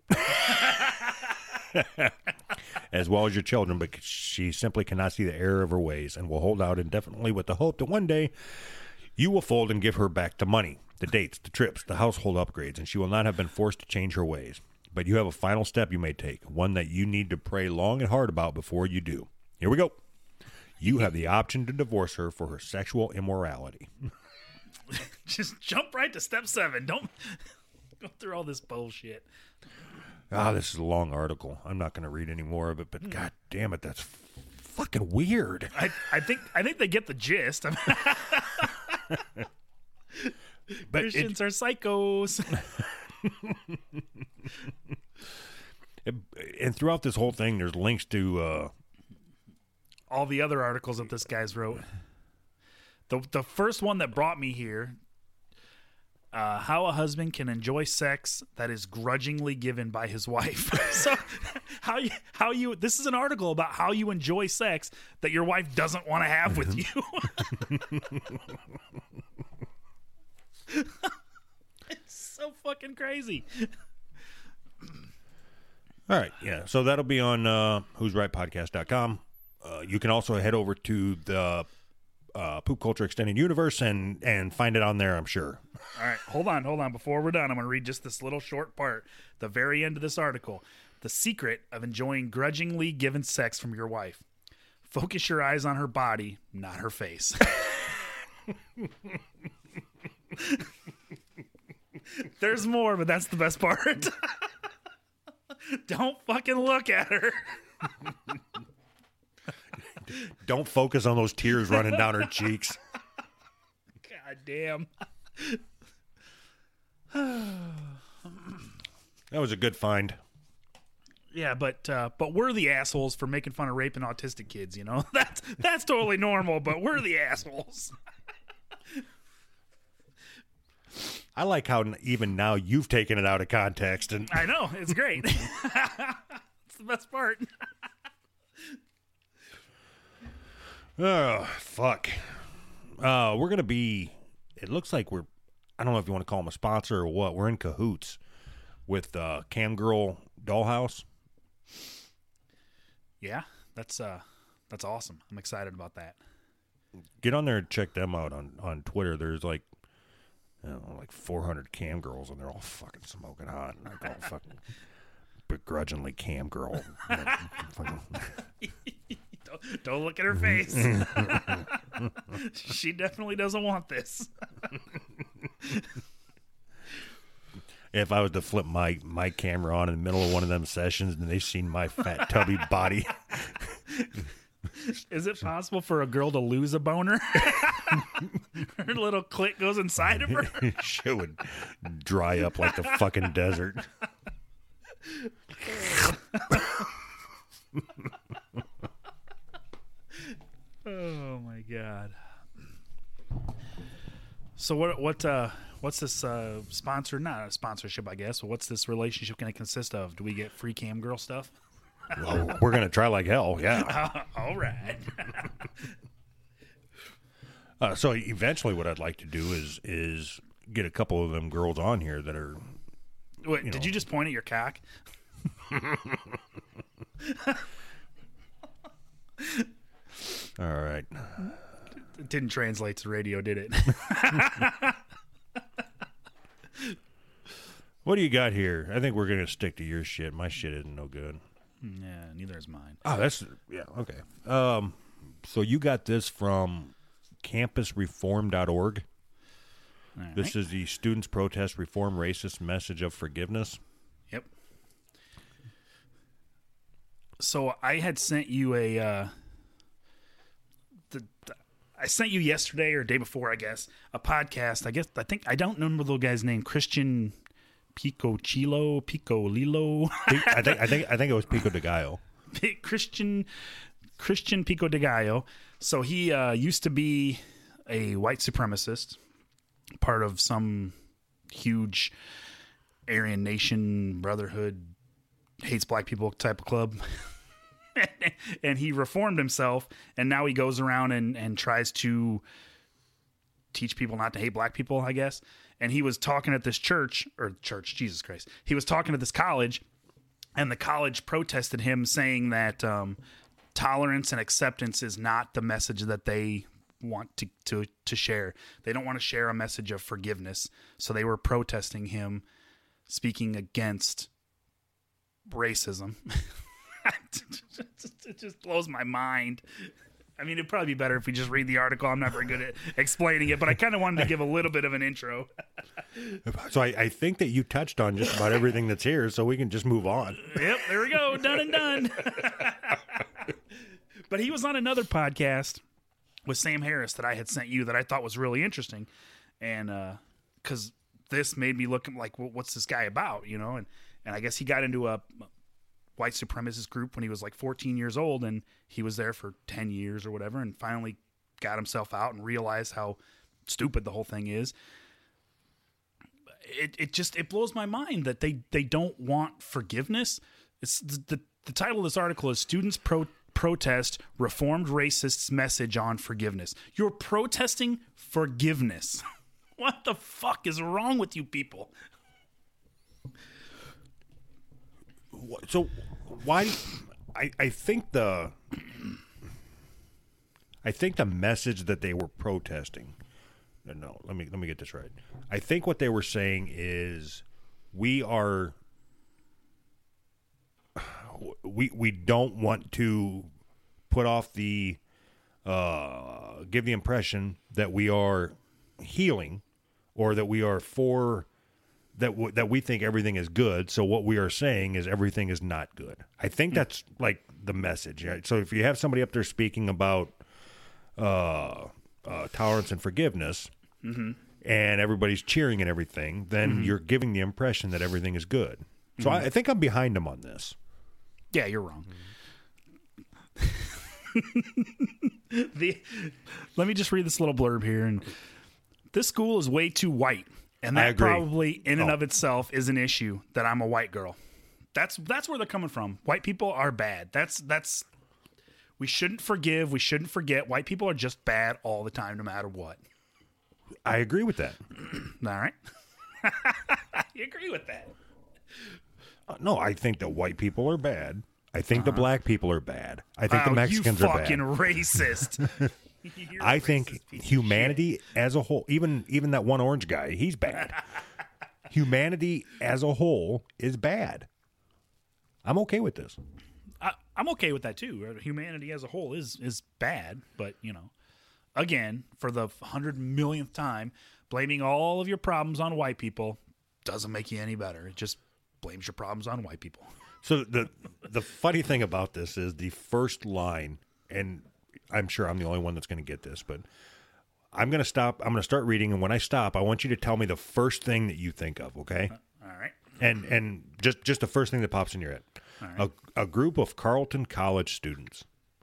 As well as your children, but she simply cannot see the error of her ways and will hold out indefinitely with the hope that one day you will fold and give her back the money, the dates, the trips, the household upgrades, and she will not have been forced to change her ways. But you have a final step you may take, one that you need to pray long and hard about before you do. Here we go. You have the option to divorce her for her sexual immorality. Just jump right to step seven. Don't go through all this bullshit. Ah, this is a long article. I'm not going to read any more of it, but God damn it, that's f- fucking weird. I, I think I think they get the gist. But Christians it, are psychos. it, and throughout this whole thing, there's links to uh, all the other articles that this guy's wrote. The the first one that brought me here. Uh, how a husband can enjoy sex that is grudgingly given by his wife. So, how you how you this is an article about how you enjoy sex that your wife doesn't want to have with you. It's so fucking crazy. All right, yeah. So that'll be on uh, who's right podcast dot com. Uh, you can also head over to the uh, Poop Culture Extended Universe and and find it on there, I'm sure. All right, hold on, hold on. Before we're done, I'm going to read just this little short part, the very end of this article. The secret of enjoying grudgingly given sex from your wife. Focus your eyes on her body, not her face. There's more, but that's the best part. Don't fucking look at her. Don't focus on those tears running down her cheeks. God damn. That was a good find. Yeah, but uh, but we're the assholes for making fun of raping autistic kids, you know? That's that's totally normal, but we're the assholes. I like how even now you've taken it out of context. And I know, it's great. It's the best part. Oh, fuck. Uh, we're going to be, it looks like we're, I don't know if you want to call them a sponsor or what. We're in cahoots with uh, Cam Girl Dollhouse. Yeah, that's uh, that's awesome. I'm excited about that. Get on there and check them out on, on Twitter. There's like, I don't know, like four hundred cam girls, and they're all fucking smoking hot. And they're all fucking, but begrudgingly cam girl. don't, don't look at her face. She definitely doesn't want this. If I was to flip my, my camera on in the middle of one of them sessions and they've seen my fat tubby body. Is it possible for a girl to lose a boner? Her little clit goes inside of her. Shit would dry up like the fucking desert. Oh my god. So what what uh what's this uh sponsor not a sponsorship I guess, but what's this relationship gonna consist of? Do we get free cam girl stuff? Well, we're gonna try like hell, yeah. All right. Uh, so eventually, what I'd like to do is is get a couple of them girls on here that are. Wait, you did know. you just point at your cock? All right. It didn't translate to radio, did it? What do you got here? I think we're gonna stick to your shit. My shit isn't no good. Yeah, neither is mine. Oh, that's yeah. Okay. Um, so you got this from campus reform dot org. All right. This is the Students Protest Reform Racist Message of Forgiveness. Yep. So I had sent you a. Uh, the, the I sent you yesterday or day before, I guess, a podcast. I guess I think I don't remember the little guy's name. Christian Pico Chilo Pico Lilo. I think I think I think it was Pico de Gallo. Christian Christian Pico de Gallo. So he uh, used to be a white supremacist, part of some huge Aryan Nation Brotherhood hates black people type of club. And he reformed himself, and now he goes around and, and tries to teach people not to hate black people, I guess. And he was talking at this church, or church, Jesus Christ. He was talking at this college, and the college protested him, saying that um, tolerance and acceptance is not the message that they want to, to, to share. They don't want to share a message of forgiveness. So they were protesting him speaking against racism. It just blows my mind. I mean, it'd probably be better if we just read the article. I'm not very good at explaining it, but I kind of wanted to give a little bit of an intro. So I, I think that you touched on just about everything that's here, so we can just move on. Yep, there we go. Done and done. But he was on another podcast with Sam Harris that I had sent you that I thought was really interesting. And because uh, this made me look like, well, what's this guy about, you know? And, and I guess he got into a white supremacist group when he was like fourteen years old, and he was there for ten years or whatever, and finally got himself out and realized how stupid the whole thing is. It it just it blows my mind that they they don't want forgiveness. It's the the, the title of this article is Students Pro Protest Reformed Racists Message on Forgiveness. You're protesting forgiveness. What the fuck is wrong with you people? So why I I think the I think the message that they were protesting no, no let me let me get this right. I think what they were saying is we are we we don't want to put off the uh, give the impression that we are healing or that we are for that w- that we think everything is good. So what we are saying is everything is not good. I think that's like the message. Right? So if you have somebody up there speaking about uh, uh, tolerance and forgiveness, mm-hmm. and everybody's cheering and everything, then mm-hmm. you're giving the impression that everything is good. So mm-hmm. I, I think I'm behind them on this. Yeah, you're wrong. the let me just read this little blurb here. And this school is way too white. And that probably in and oh. of itself is an issue that I'm a white girl. That's that's where they're coming from. White people are bad. That's that's we shouldn't forgive. We shouldn't forget. White people are just bad all the time, no matter what. I agree with that. All right. You agree with that? Uh, no, I think that white people are bad. I think uh-huh. the black people are bad. I think oh, the Mexicans you are bad. Fucking racist. I think humanity as a whole, even even that one orange guy, he's bad. Humanity as a whole is bad. I'm okay with this. I, I'm okay with that too. Humanity as a whole is is bad, but you know, again, for the hundred millionth time, blaming all of your problems on white people doesn't make you any better. It just blames your problems on white people. So the the funny thing about this is the first line, and I'm sure I'm the only one that's going to get this, but I'm going to stop. I'm going to start reading, and when I stop, I want you to tell me the first thing that you think of. Okay? All right. And and just just the first thing that pops in your head. Right. A, a group of Carleton College students.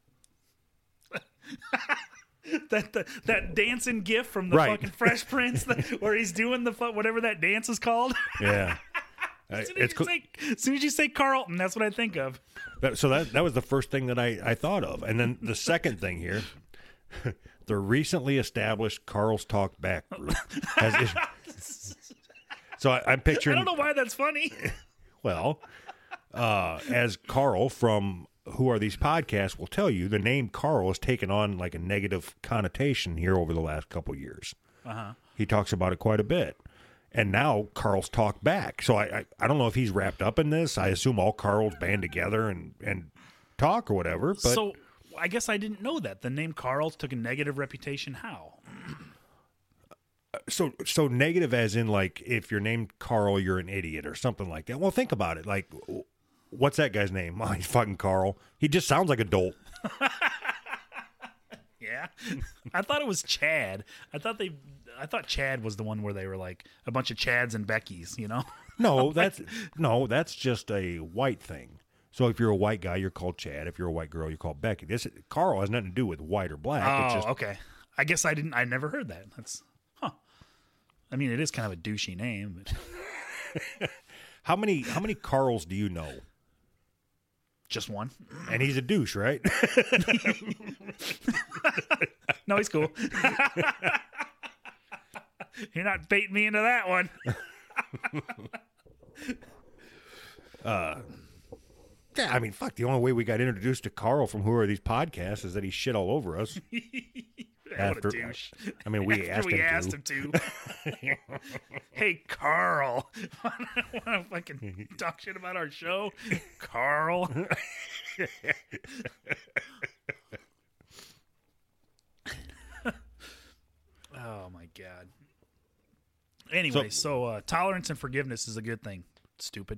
that the, that dancing gif from the Right. fucking Fresh Prince, that, where he's doing the fu- whatever that dance is called. Yeah. As soon Uh, as, it's you co- say, as soon as you say Carlton, that's what I think of. that, so that that was the first thing that I, I thought of. And then the second thing here, the recently established Carl's Talk Back group. Has is- so I, I'm I picturing, don't know why that's funny. well, uh, as Carl from Who Are These Podcasts will tell you, the name Carl has taken on like a negative connotation here over the last couple years. Uh-huh. He talks about it quite a bit. And now Carl's Talk Back. So I, I I don't know if he's wrapped up in this. I assume all Carls band together and, and talk or whatever. But So I guess I didn't know that. The name Carl took a negative reputation. How? so so negative as in like if you're named Carl, you're an idiot or something like that. Well, think about it. Like, what's that guy's name? Oh, he's fucking Carl. He just sounds like a dolt. Yeah. I thought it was Chad. I thought they I thought Chad was the one where they were like a bunch of Chads and Beckys, you know? No, that's no, that's just a white thing. So if you're a white guy, you're called Chad. If you're a white girl, you're called Becky. This Carl has nothing to do with white or black. Oh, it's just okay. I guess I didn't I never heard that. That's huh. I mean, it is kind of a douchey name, but how many how many Carls do you know? just one. And he's a douche, right? No, he's cool. You're not baiting me into that one. Yeah, I mean, fuck. The only way we got introduced to Carl from Who Are These Podcasts is that he shit all over us. What a douche. I mean, we After asked we him asked to. him to. Hey, Carl. Want to fucking talk shit about our show? Carl. Oh, my God. Anyway, so, uh, tolerance and forgiveness is a good thing. Stupid.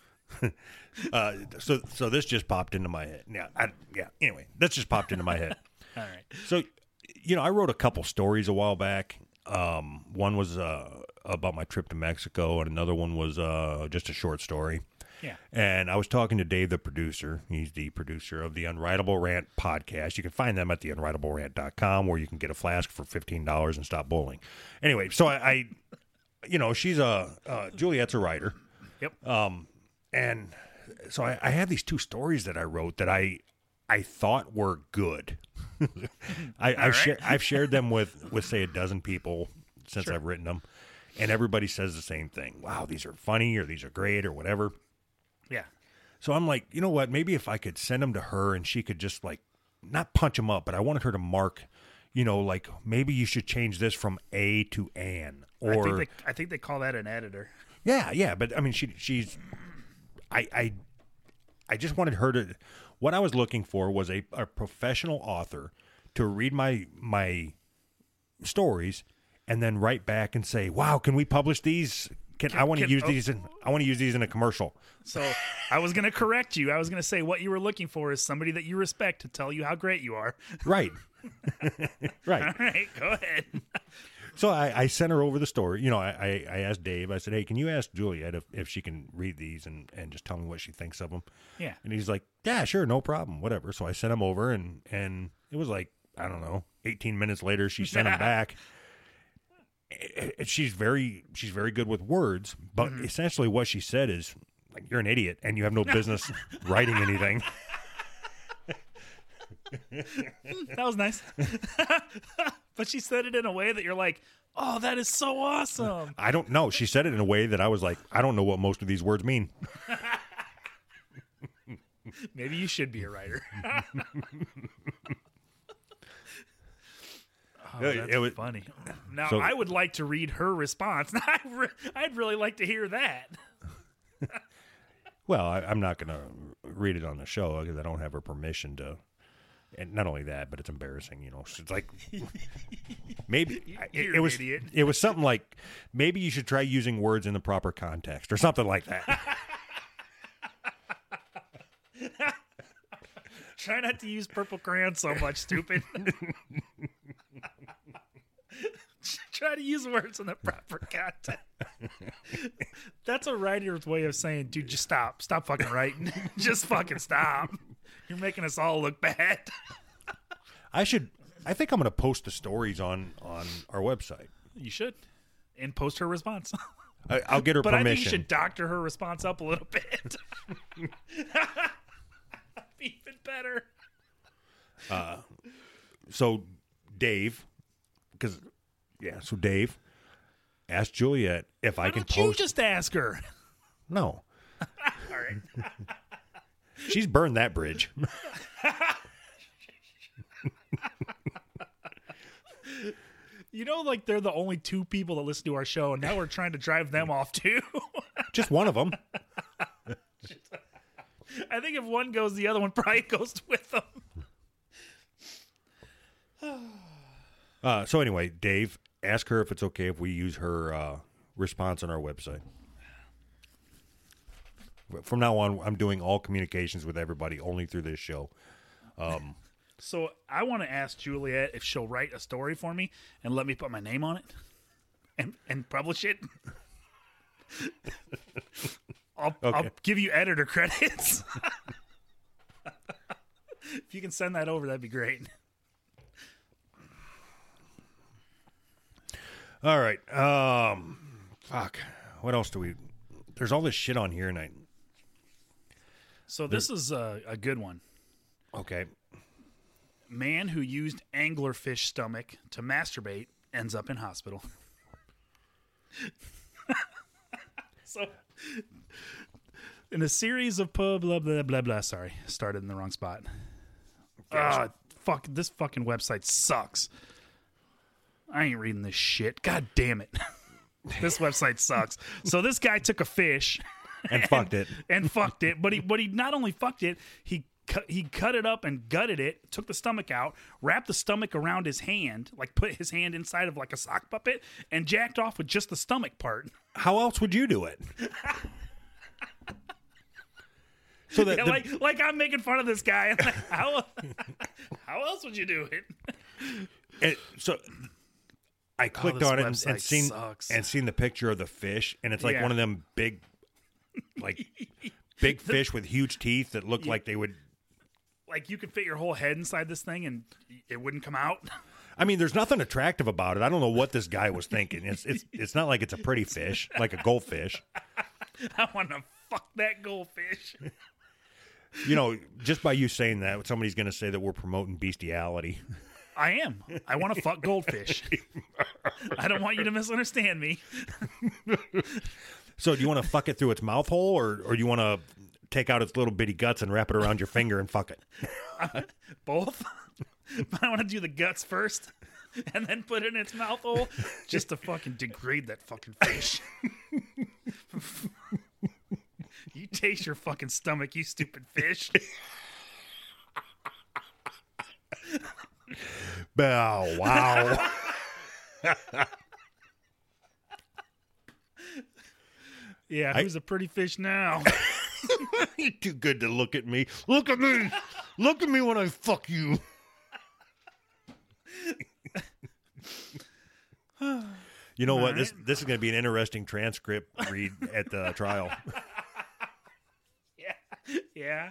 Uh, so, so this just popped into my head. Yeah, I, yeah. Anyway, this just popped into my head. All right. So, you know, I wrote a couple stories a while back. Um, one was uh, about my trip to Mexico, and another one was uh, just a short story. Yeah. And I was talking to Dave, the producer. He's the producer of the Unwritable Rant podcast. You can find them at the unwritable rant dot com, where you can get a flask for fifteen dollars and stop bowling. Anyway, so I, I you know, she's a, uh, Juliet's a writer. Yep. And so I, I have these two stories that I wrote that I I thought were good. I, I've, right. shar- I've shared them with, with, say, a dozen people since I've written them. And everybody says the same thing. Wow, these are funny, or these are great, or whatever. Yeah. So I'm like, you know what? Maybe if I could send them to her and she could just like, not punch them up, but I wanted her to mark, you know, like maybe you should change this from A to Ann. Or I think they, I think they call that an editor. yeah, yeah. But I mean, she she's, I I, I just wanted her to. What I was looking for was a, a professional author to read my my stories and then write back and say, "Wow, can we publish these? Can, I want to can- use oh. these? In, I want to use these in a commercial." So I was going to correct you. I was going to say what you were looking for is somebody that you respect to tell you how great you are. Right, right. All right, go ahead. So I, I sent her over the story. You know, I, I, I asked Dave. I said, "Hey, can you ask Juliet if, if she can read these and, and just tell me what she thinks of them?" Yeah. And he's like, "Yeah, sure, no problem, whatever." So I sent him over, and and it was like, I don't know, eighteen minutes later, she sent him back. And she's very she's very good with words, but Mm-hmm. essentially what she said is, like, you're an idiot and you have no business writing anything. That was nice. But she said it in a way that you're like, oh, that is so awesome. I don't know. She said it in a way that I was like, I don't know what most of these words mean. Maybe you should be a writer. Oh, It- that's it was- funny. Now, So- I would like to read her response. I re- I'd really like to hear that. Well, I, I'm not going to read it on the show because I don't have her permission to. And not only that, but it's embarrassing, you know. So it's like maybe it, You're it an was idiot. it was something like maybe you should try using words in the proper context or something like that. Try not to use purple crayon so much, stupid. Try to use words in the proper context. That's a writer's way of saying, dude, just stop. Stop fucking writing. Just fucking stop. You're making us all look bad. I should. I think I'm going to post the stories on on our website. You should. And post her response. I, I'll get her But permission. I think you should doctor her response up a little bit. Even better. So Dave, because yeah, so Dave asked Juliet if I Why can don't you post. just ask her? No, All right. she's burned that bridge. You know, like they're the only two people that listen to our show, and now we're trying to drive them off too. Just one of them. I think if one goes, the other one probably goes with them. Uh, so anyway, Dave, ask her if it's okay if we use her uh, response on our website. From now on, I'm doing all communications with everybody only through this show. Um, So I want to ask Juliet if she'll write a story for me and let me put my name on it and, and publish it. I'll, I'll Okay. give you editor credits. If you can send that over, that'd be great. all right. Um, fuck. What else do we? There's all this shit on here, and I. So this is a, a good one. Okay. Man who used anglerfish stomach to masturbate ends up in hospital. So, in a series of pub blah blah blah blah. Sorry, started in the wrong spot. Ah, fuck! This fucking website sucks. I ain't reading this shit. God damn it! This website sucks. So this guy took a fish And fucked it. and fucked it, but he but he not only fucked it, he cut, he cut it up and gutted it, took the stomach out, wrapped the stomach around his hand, like put his hand inside of like a sock puppet, and jacked off with just the stomach part. How else would you do it? So that Yeah, the- like like I'm making fun of this guy. how how else would you do it? it, so I clicked this on it and, website and seen sucks. and seen the picture of the fish, and it's like Yeah. one of them big, like big fish with huge teeth that look like they would. Like you could fit your whole head inside this thing and it wouldn't come out. I mean, there's nothing attractive about it. I don't know what this guy was thinking. It's it's it's not like it's a pretty fish, like a goldfish. I want to fuck that goldfish. You know, just by you saying that, somebody's going to say that we're promoting bestiality. I am. I want to fuck goldfish. I don't want you to misunderstand me. So, do you want to fuck it through its mouth hole, or or do you want to take out its little bitty guts and wrap it around your finger and fuck it? Both. But I want to do the guts first and then put it in its mouth hole just to fucking degrade that fucking fish. You taste your fucking stomach, you stupid fish. Oh, wow. Yeah, I- who's a pretty fish now? You're too good to look at me. Look at me. Look at me when I fuck you. You know what? This this is going to be an interesting transcript read at the trial. Yeah. Yeah.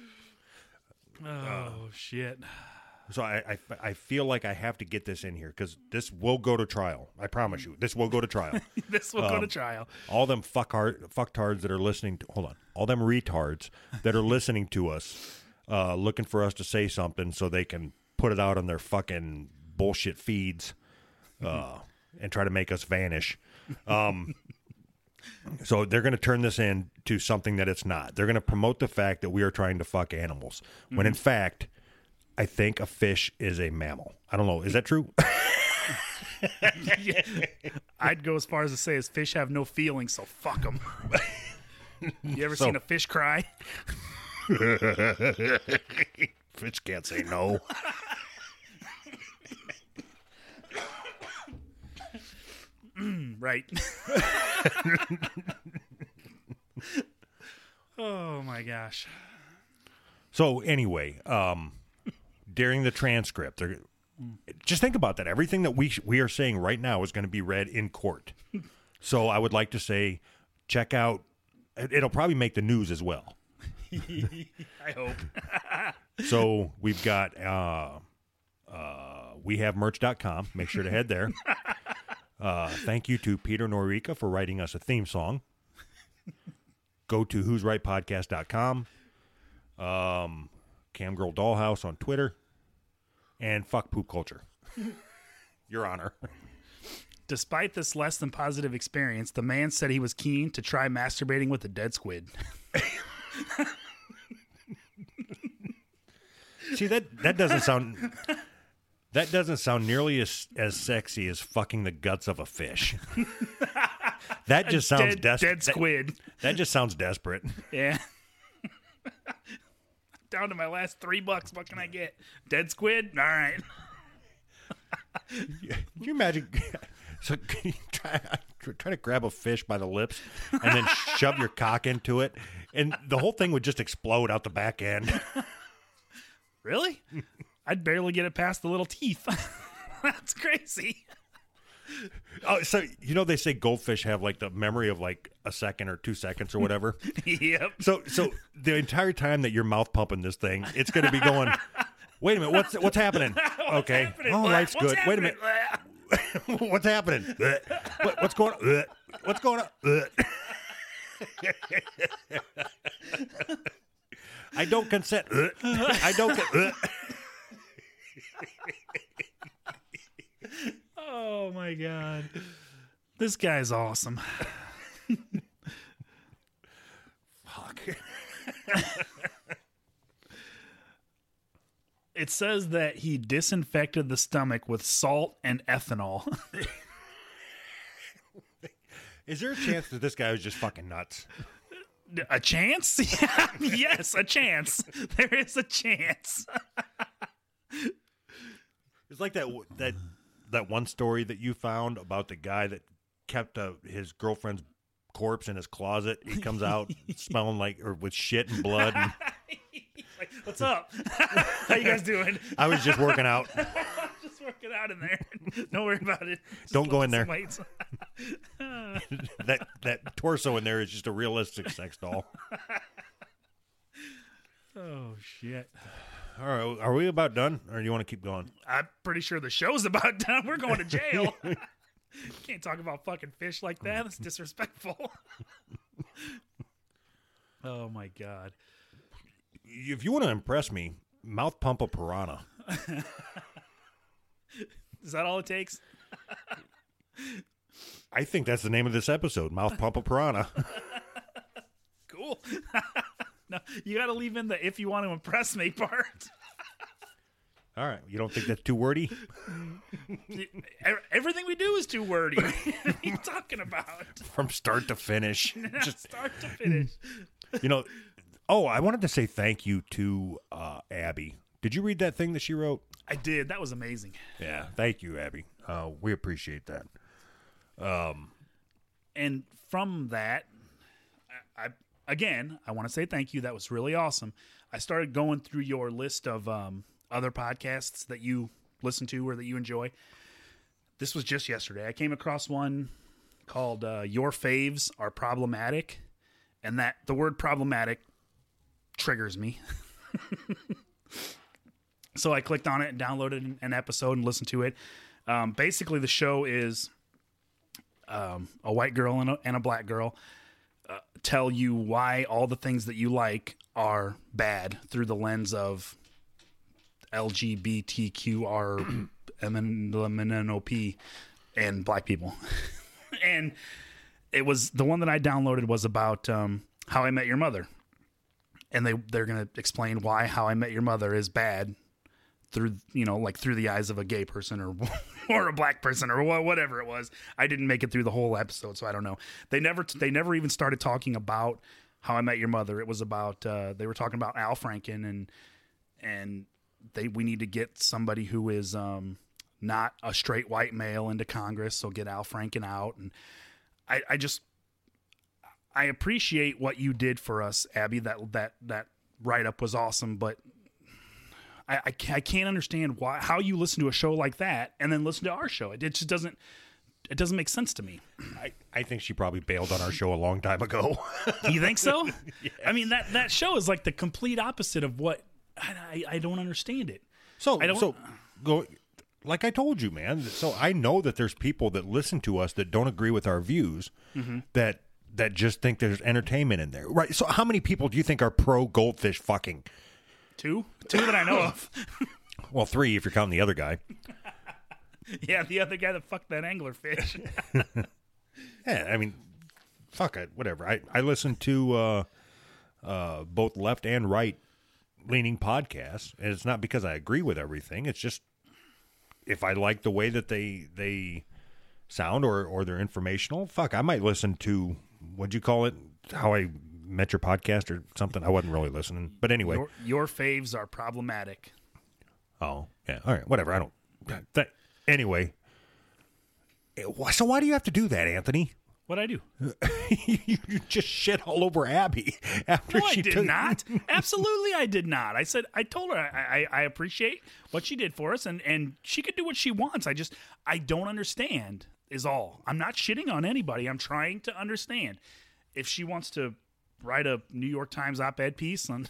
Oh, shit. So I, I, I feel like I have to get this in here because this will go to trial. I promise you. This will go to trial. This will go Um, to trial. All them fuck hard, fucktards that are listening to, hold on. All them retards that are listening to us, uh, looking for us to say something so they can put it out on their fucking bullshit feeds uh, and try to make us vanish. Um, so they're going to turn this into something that it's not. They're going to promote the fact that we are trying to fuck animals, when in fact, I think a fish is a mammal. I don't know. Is that true? I'd go as far as to say as fish have no feelings, so fuck them. You ever So- seen a fish cry? Fish can't say no. Right. Oh my gosh. So anyway, um, during the transcript, they're- just think about that. Everything that we sh- we are saying right now is going to be read in court. So I would like to say, check out. it- It'll probably make the news as well. I hope. So we've got uh, uh, we have merch dot com. Make sure to head there. Uh, thank you to Peter Norica for writing us a theme song. Go to who's right podcast dot com. Um, Camgirl Dollhouse on Twitter. And fuck poop culture. Your Honor. Despite this less than positive experience, the man said he was keen to try masturbating with a dead squid. See, that that doesn't sound that doesn't sound nearly as as sexy as fucking the guts of a fish. That just sounds dead, desperate. dead squid. That, that just sounds desperate. Yeah. Down to my last three bucks. What can I get? Dead squid? All right. Can you imagine? So can you try try to grab a fish by the lips and then shove your cock into it, and the whole thing would just explode out the back end. Really? I'd barely get it past the little teeth. That's crazy. Oh, so you know they say goldfish have like the memory of like a second or two seconds or whatever. Yep. So, so the entire time that you're mouth pumping this thing, it's going to be going. Wait a minute, what's what's happening? Okay, happening? oh, life's What's good. Wait a happening? minute, what's happening? What, what's going on? What's going on? I don't consent. I don't. Con- Oh my god. This guy's awesome. Fuck. It says that he disinfected the stomach with salt and ethanol. Is there a chance that this guy was just fucking nuts? A chance? Yes, a chance. There is a chance. It's like that that that one story that you found about the guy that kept uh, his girlfriend's corpse in his closet. He comes out smelling like or with shit and blood. And Like, what's up? How you guys doing? I was just working out. Just working out in there. Don't worry about it. Just Don't go in there. lifting some weights. that that torso in there is just a realistic sex doll. Oh shit. All right, are we about done, or do you want to keep going? I'm pretty sure the show's about done. We're going to jail. Can't talk about fucking fish like that. That's disrespectful. Oh my god. If you want to impress me, mouth pump a piranha. Is that all it takes? I think that's the name of this episode, mouth pump a piranha. Cool. No, you got to leave in the "if you want to impress me" part. All right, you don't think that's too wordy? E- Everything we do is too wordy. What are you talking about? From start to finish, just Start to finish. you know. Oh, I wanted to say thank you to uh, Abby. Did you read that thing that she wrote? I did. That was amazing. Yeah, thank you, Abby. Uh, we appreciate that. And from that, I, I again, I want to say thank you. That was really awesome. I started going through your list of um, other podcasts that you listen to or that you enjoy. This was just yesterday. I came across one called uh, "Your Faves Are Problematic," and that the word "problematic" triggers me. So I clicked on it and downloaded an episode and listened to it. Um, basically, the show is um, a white girl and a, and a black girl uh, tell you why all the things that you like are bad through the lens of L G B T Q R M N O P and black people. And it was the one that I downloaded was about um, How I Met Your Mother. And they, they're going to explain why How I Met Your Mother is bad through, you know, like through the eyes of a gay person or or a black person or whatever it was. I didn't make it through the whole episode, so I don't know. They never they never even started talking about How I Met Your Mother. It was about uh, they were talking about Al Franken and and they we need to get somebody who is um, not a straight white male into Congress, so get Al Franken out. And I, I just I appreciate what you did for us, Abby. That that that write up was awesome, but I, I can't, I can't understand why how you listen to a show like that and then listen to our show. It, it just doesn't it doesn't make sense to me. I, I think she probably bailed on our show a long time ago. You think so? Yes. I mean, that, that show is like the complete opposite of what I, I don't understand it. So, I don't, so go like I told you, man. So I know that there's people that listen to us that don't agree with our views, mm-hmm. that that just think there's entertainment in there, right? So how many people do you think are pro goldfish fucking? Two, two that I know of. Well, three if you're counting the other guy. Yeah, the other guy that fucked that anglerfish. Yeah, I mean, fuck it, whatever. I, I listen to uh, uh, both left and right leaning podcasts, and it's not because I agree with everything. It's just if I like the way that they they sound or, or they're informational, fuck, I might listen to, what'd you call it, How I Met Your Podcast or something. I wasn't really listening. But anyway. Your, your faves are problematic. Oh, yeah. All right, whatever. I don't. That, anyway. So why do you have to do that, Anthony? What'd I do? you just shit all over Abby after no, she I did took... not. Absolutely, I did not. I said, I told her I, I, I appreciate what she did for us, and, and she could do what she wants. I just, I don't understand, is all. I'm not shitting on anybody. I'm trying to understand. If she wants to write a New York Times op-ed piece on...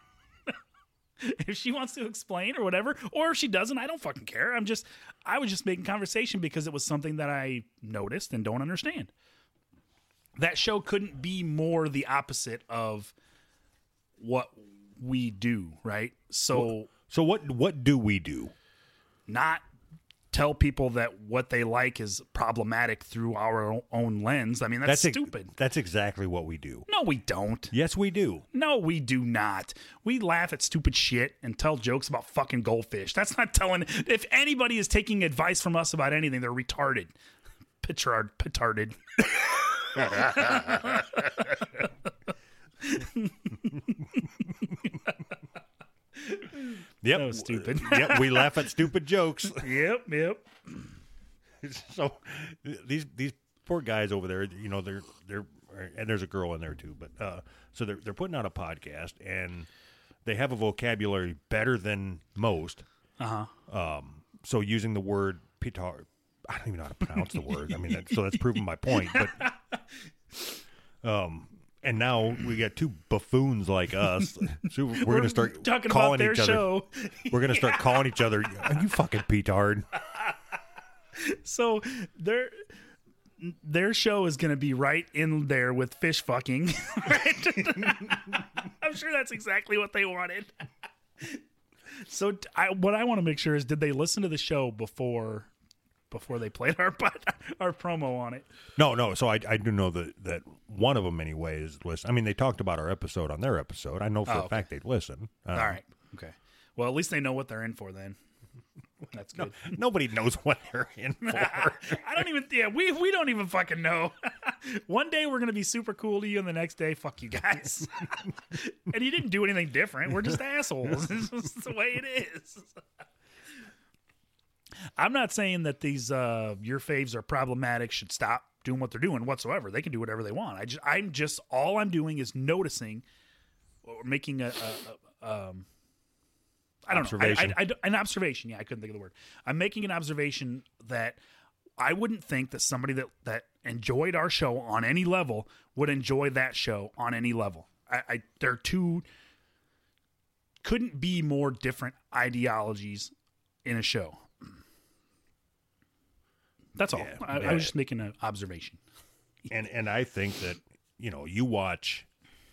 if she wants to explain or whatever, or if she doesn't, I don't fucking care. I'm just, I was just making conversation because it was something that I noticed and don't understand. That show couldn't be more the opposite of what we do, right? So, so what? What do we do? Not tell people that what they like is problematic through our own lens. I mean, that's, that's stupid. Ex- that's exactly what we do. No, we don't. Yes, we do. No, we do not. We laugh at stupid shit and tell jokes about fucking goldfish. That's not telling. If anybody is taking advice from us about anything, they're retarded. Petard, petarded. Yep. That was stupid. Yep, we laugh at stupid jokes. Yep, yep. So these these poor guys over there, you know, they're they're and there's a girl in there too, but uh, so they're they're putting out a podcast and they have a vocabulary better than most. Uh huh. Um, so using the word petard, I don't even know how to pronounce the word. I mean, that, so that's proving my point. But um. And now we got two buffoons like us. So we're, we're going to start talking calling about their each other. show. We're going to start Yeah. calling each other. Are you fucking petard? So their their show is going to be right in there with fish fucking. Right? I'm sure that's exactly what they wanted. So I, what I want to make sure is, did they listen to the show before before they played our our promo on it? No, no. So I, I do know that, that one of them anyway is listen. I mean, they talked about our episode on their episode. I know for Oh, a okay. fact they'd listen. Um, All right. Okay. Well, at least they know what they're in for then. That's good. Nobody knows what they're in for. I don't even. Yeah, we we don't even fucking know. One day we're gonna be super cool to you, and the next day, fuck you guys. And you didn't do anything different. We're just assholes. It's just the way it is. I'm not saying that these uh, your faves are problematic, should stop doing what they're doing whatsoever. They can do whatever they want. I just, I'm just, all I'm doing is noticing or making a, a, a um, I don't Observation. know, I, I, I, an observation. Yeah, I couldn't think of the word. I'm making an observation that I wouldn't think that somebody that, that enjoyed our show on any level would enjoy that show on any level. I, I they're two, couldn't be more different ideologies in a show. That's all. Yeah, I, yeah. I was just making an observation. and and I think that, you know, you watch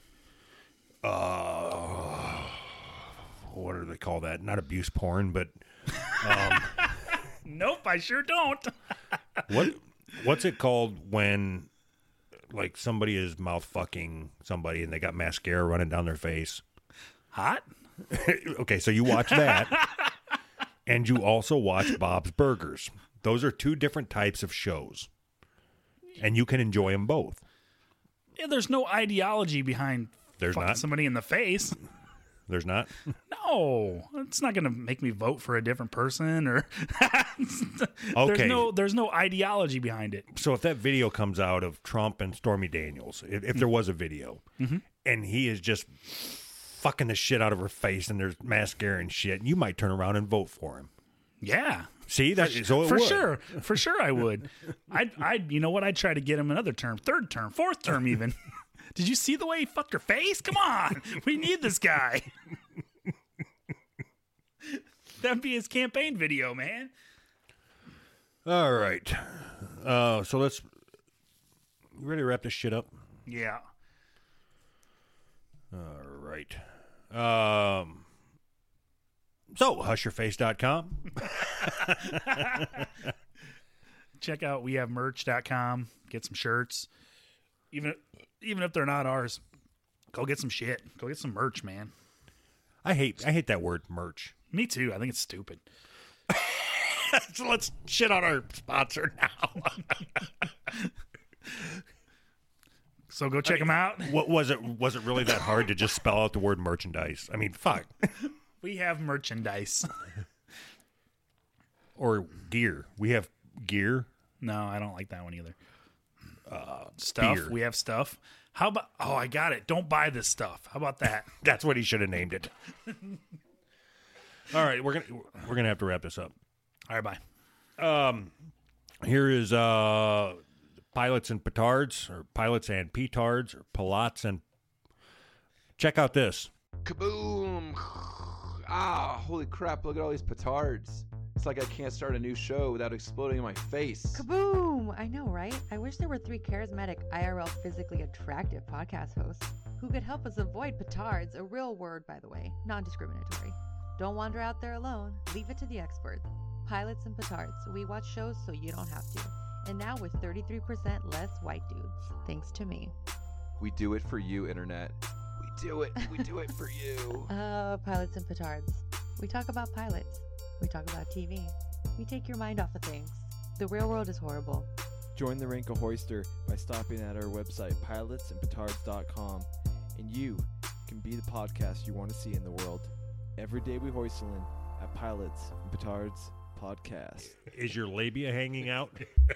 uh what do they call that? Not abuse porn, but um Nope, I sure don't. what what's it called when like somebody is mouth fucking somebody and they got mascara running down their face? Hot? Okay, so you watch that and you also watch Bob's Burgers. Those are two different types of shows, and you can enjoy them both. Yeah, there's no ideology behind There's fucking not? somebody in the face. There's not. No, it's not going to make me vote for a different person or. Okay. There's no, there's no ideology behind it. So if that video comes out of Trump and Stormy Daniels, if, if there was a video, Mm-hmm. and he is just fucking the shit out of her face and there's mascara and shit, you might turn around and vote for him. Yeah. See that? So it For would. sure, for sure, I would. I'd, I'd, you know what? I'd try to get him another term, third term, fourth term, even. Did you see the way he fucked her face? Come on, we need this guy. That'd be his campaign video, man. All right. Uh, so let's. You ready to wrap this shit up? Yeah. All right. Um. So hush your face dot com. Check out we have merch dot com. Get some shirts, even even if they're not ours. Go get some shit. Go get some merch, man. I hate I hate that word merch. Me too. I think it's stupid. So let's shit on our sponsor now. So go check them out. What was it? Was it really that hard to just spell out the word merchandise? I mean, fuck. We have merchandise. Or gear. We have gear. No, I don't like that one either. Uh, stuff. beer. We have stuff. How about? Oh, I got it. Don't buy this stuff. How about that? That's what he should have named it. All right, we're gonna we're gonna have to wrap this up. All right, bye. Here is uh, pilots and petards, or pilots and petards, or pilots and. Check out this. Kaboom! Ah, holy crap, look at all these petards. It's like I can't start a new show without exploding in my face. Kaboom! I know, right? I wish there were three charismatic, I R L physically attractive podcast hosts who could help us avoid petards, a real word, by the way, non-discriminatory. Don't wander out there alone. Leave it to the experts. Pilots and petards. We watch shows so you don't have to. And now with thirty-three percent less white dudes, thanks to me. We do it for you, Internet. We do it. We do it for you. Uh, pilots and petards. We talk about pilots. We talk about T V. We take your mind off of things. The real world is horrible. Join the rank of Hoister by stopping at our website, pilots and petards dot com, and you can be the podcast you want to see in the world. Every day we hoistlin' at Pilots and Petards Podcast. Is your labia hanging out?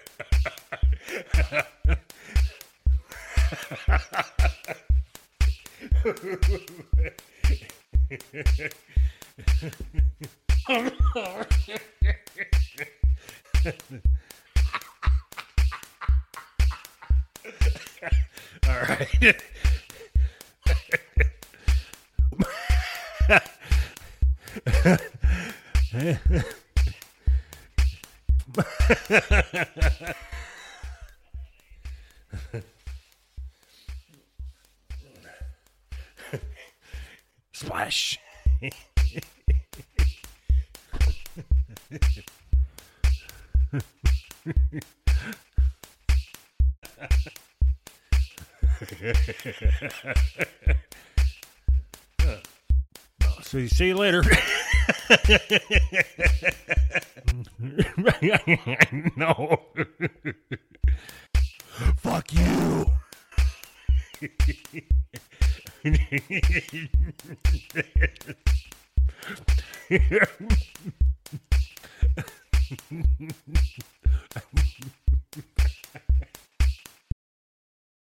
All right. Splash. So see you later. No. Fuck you.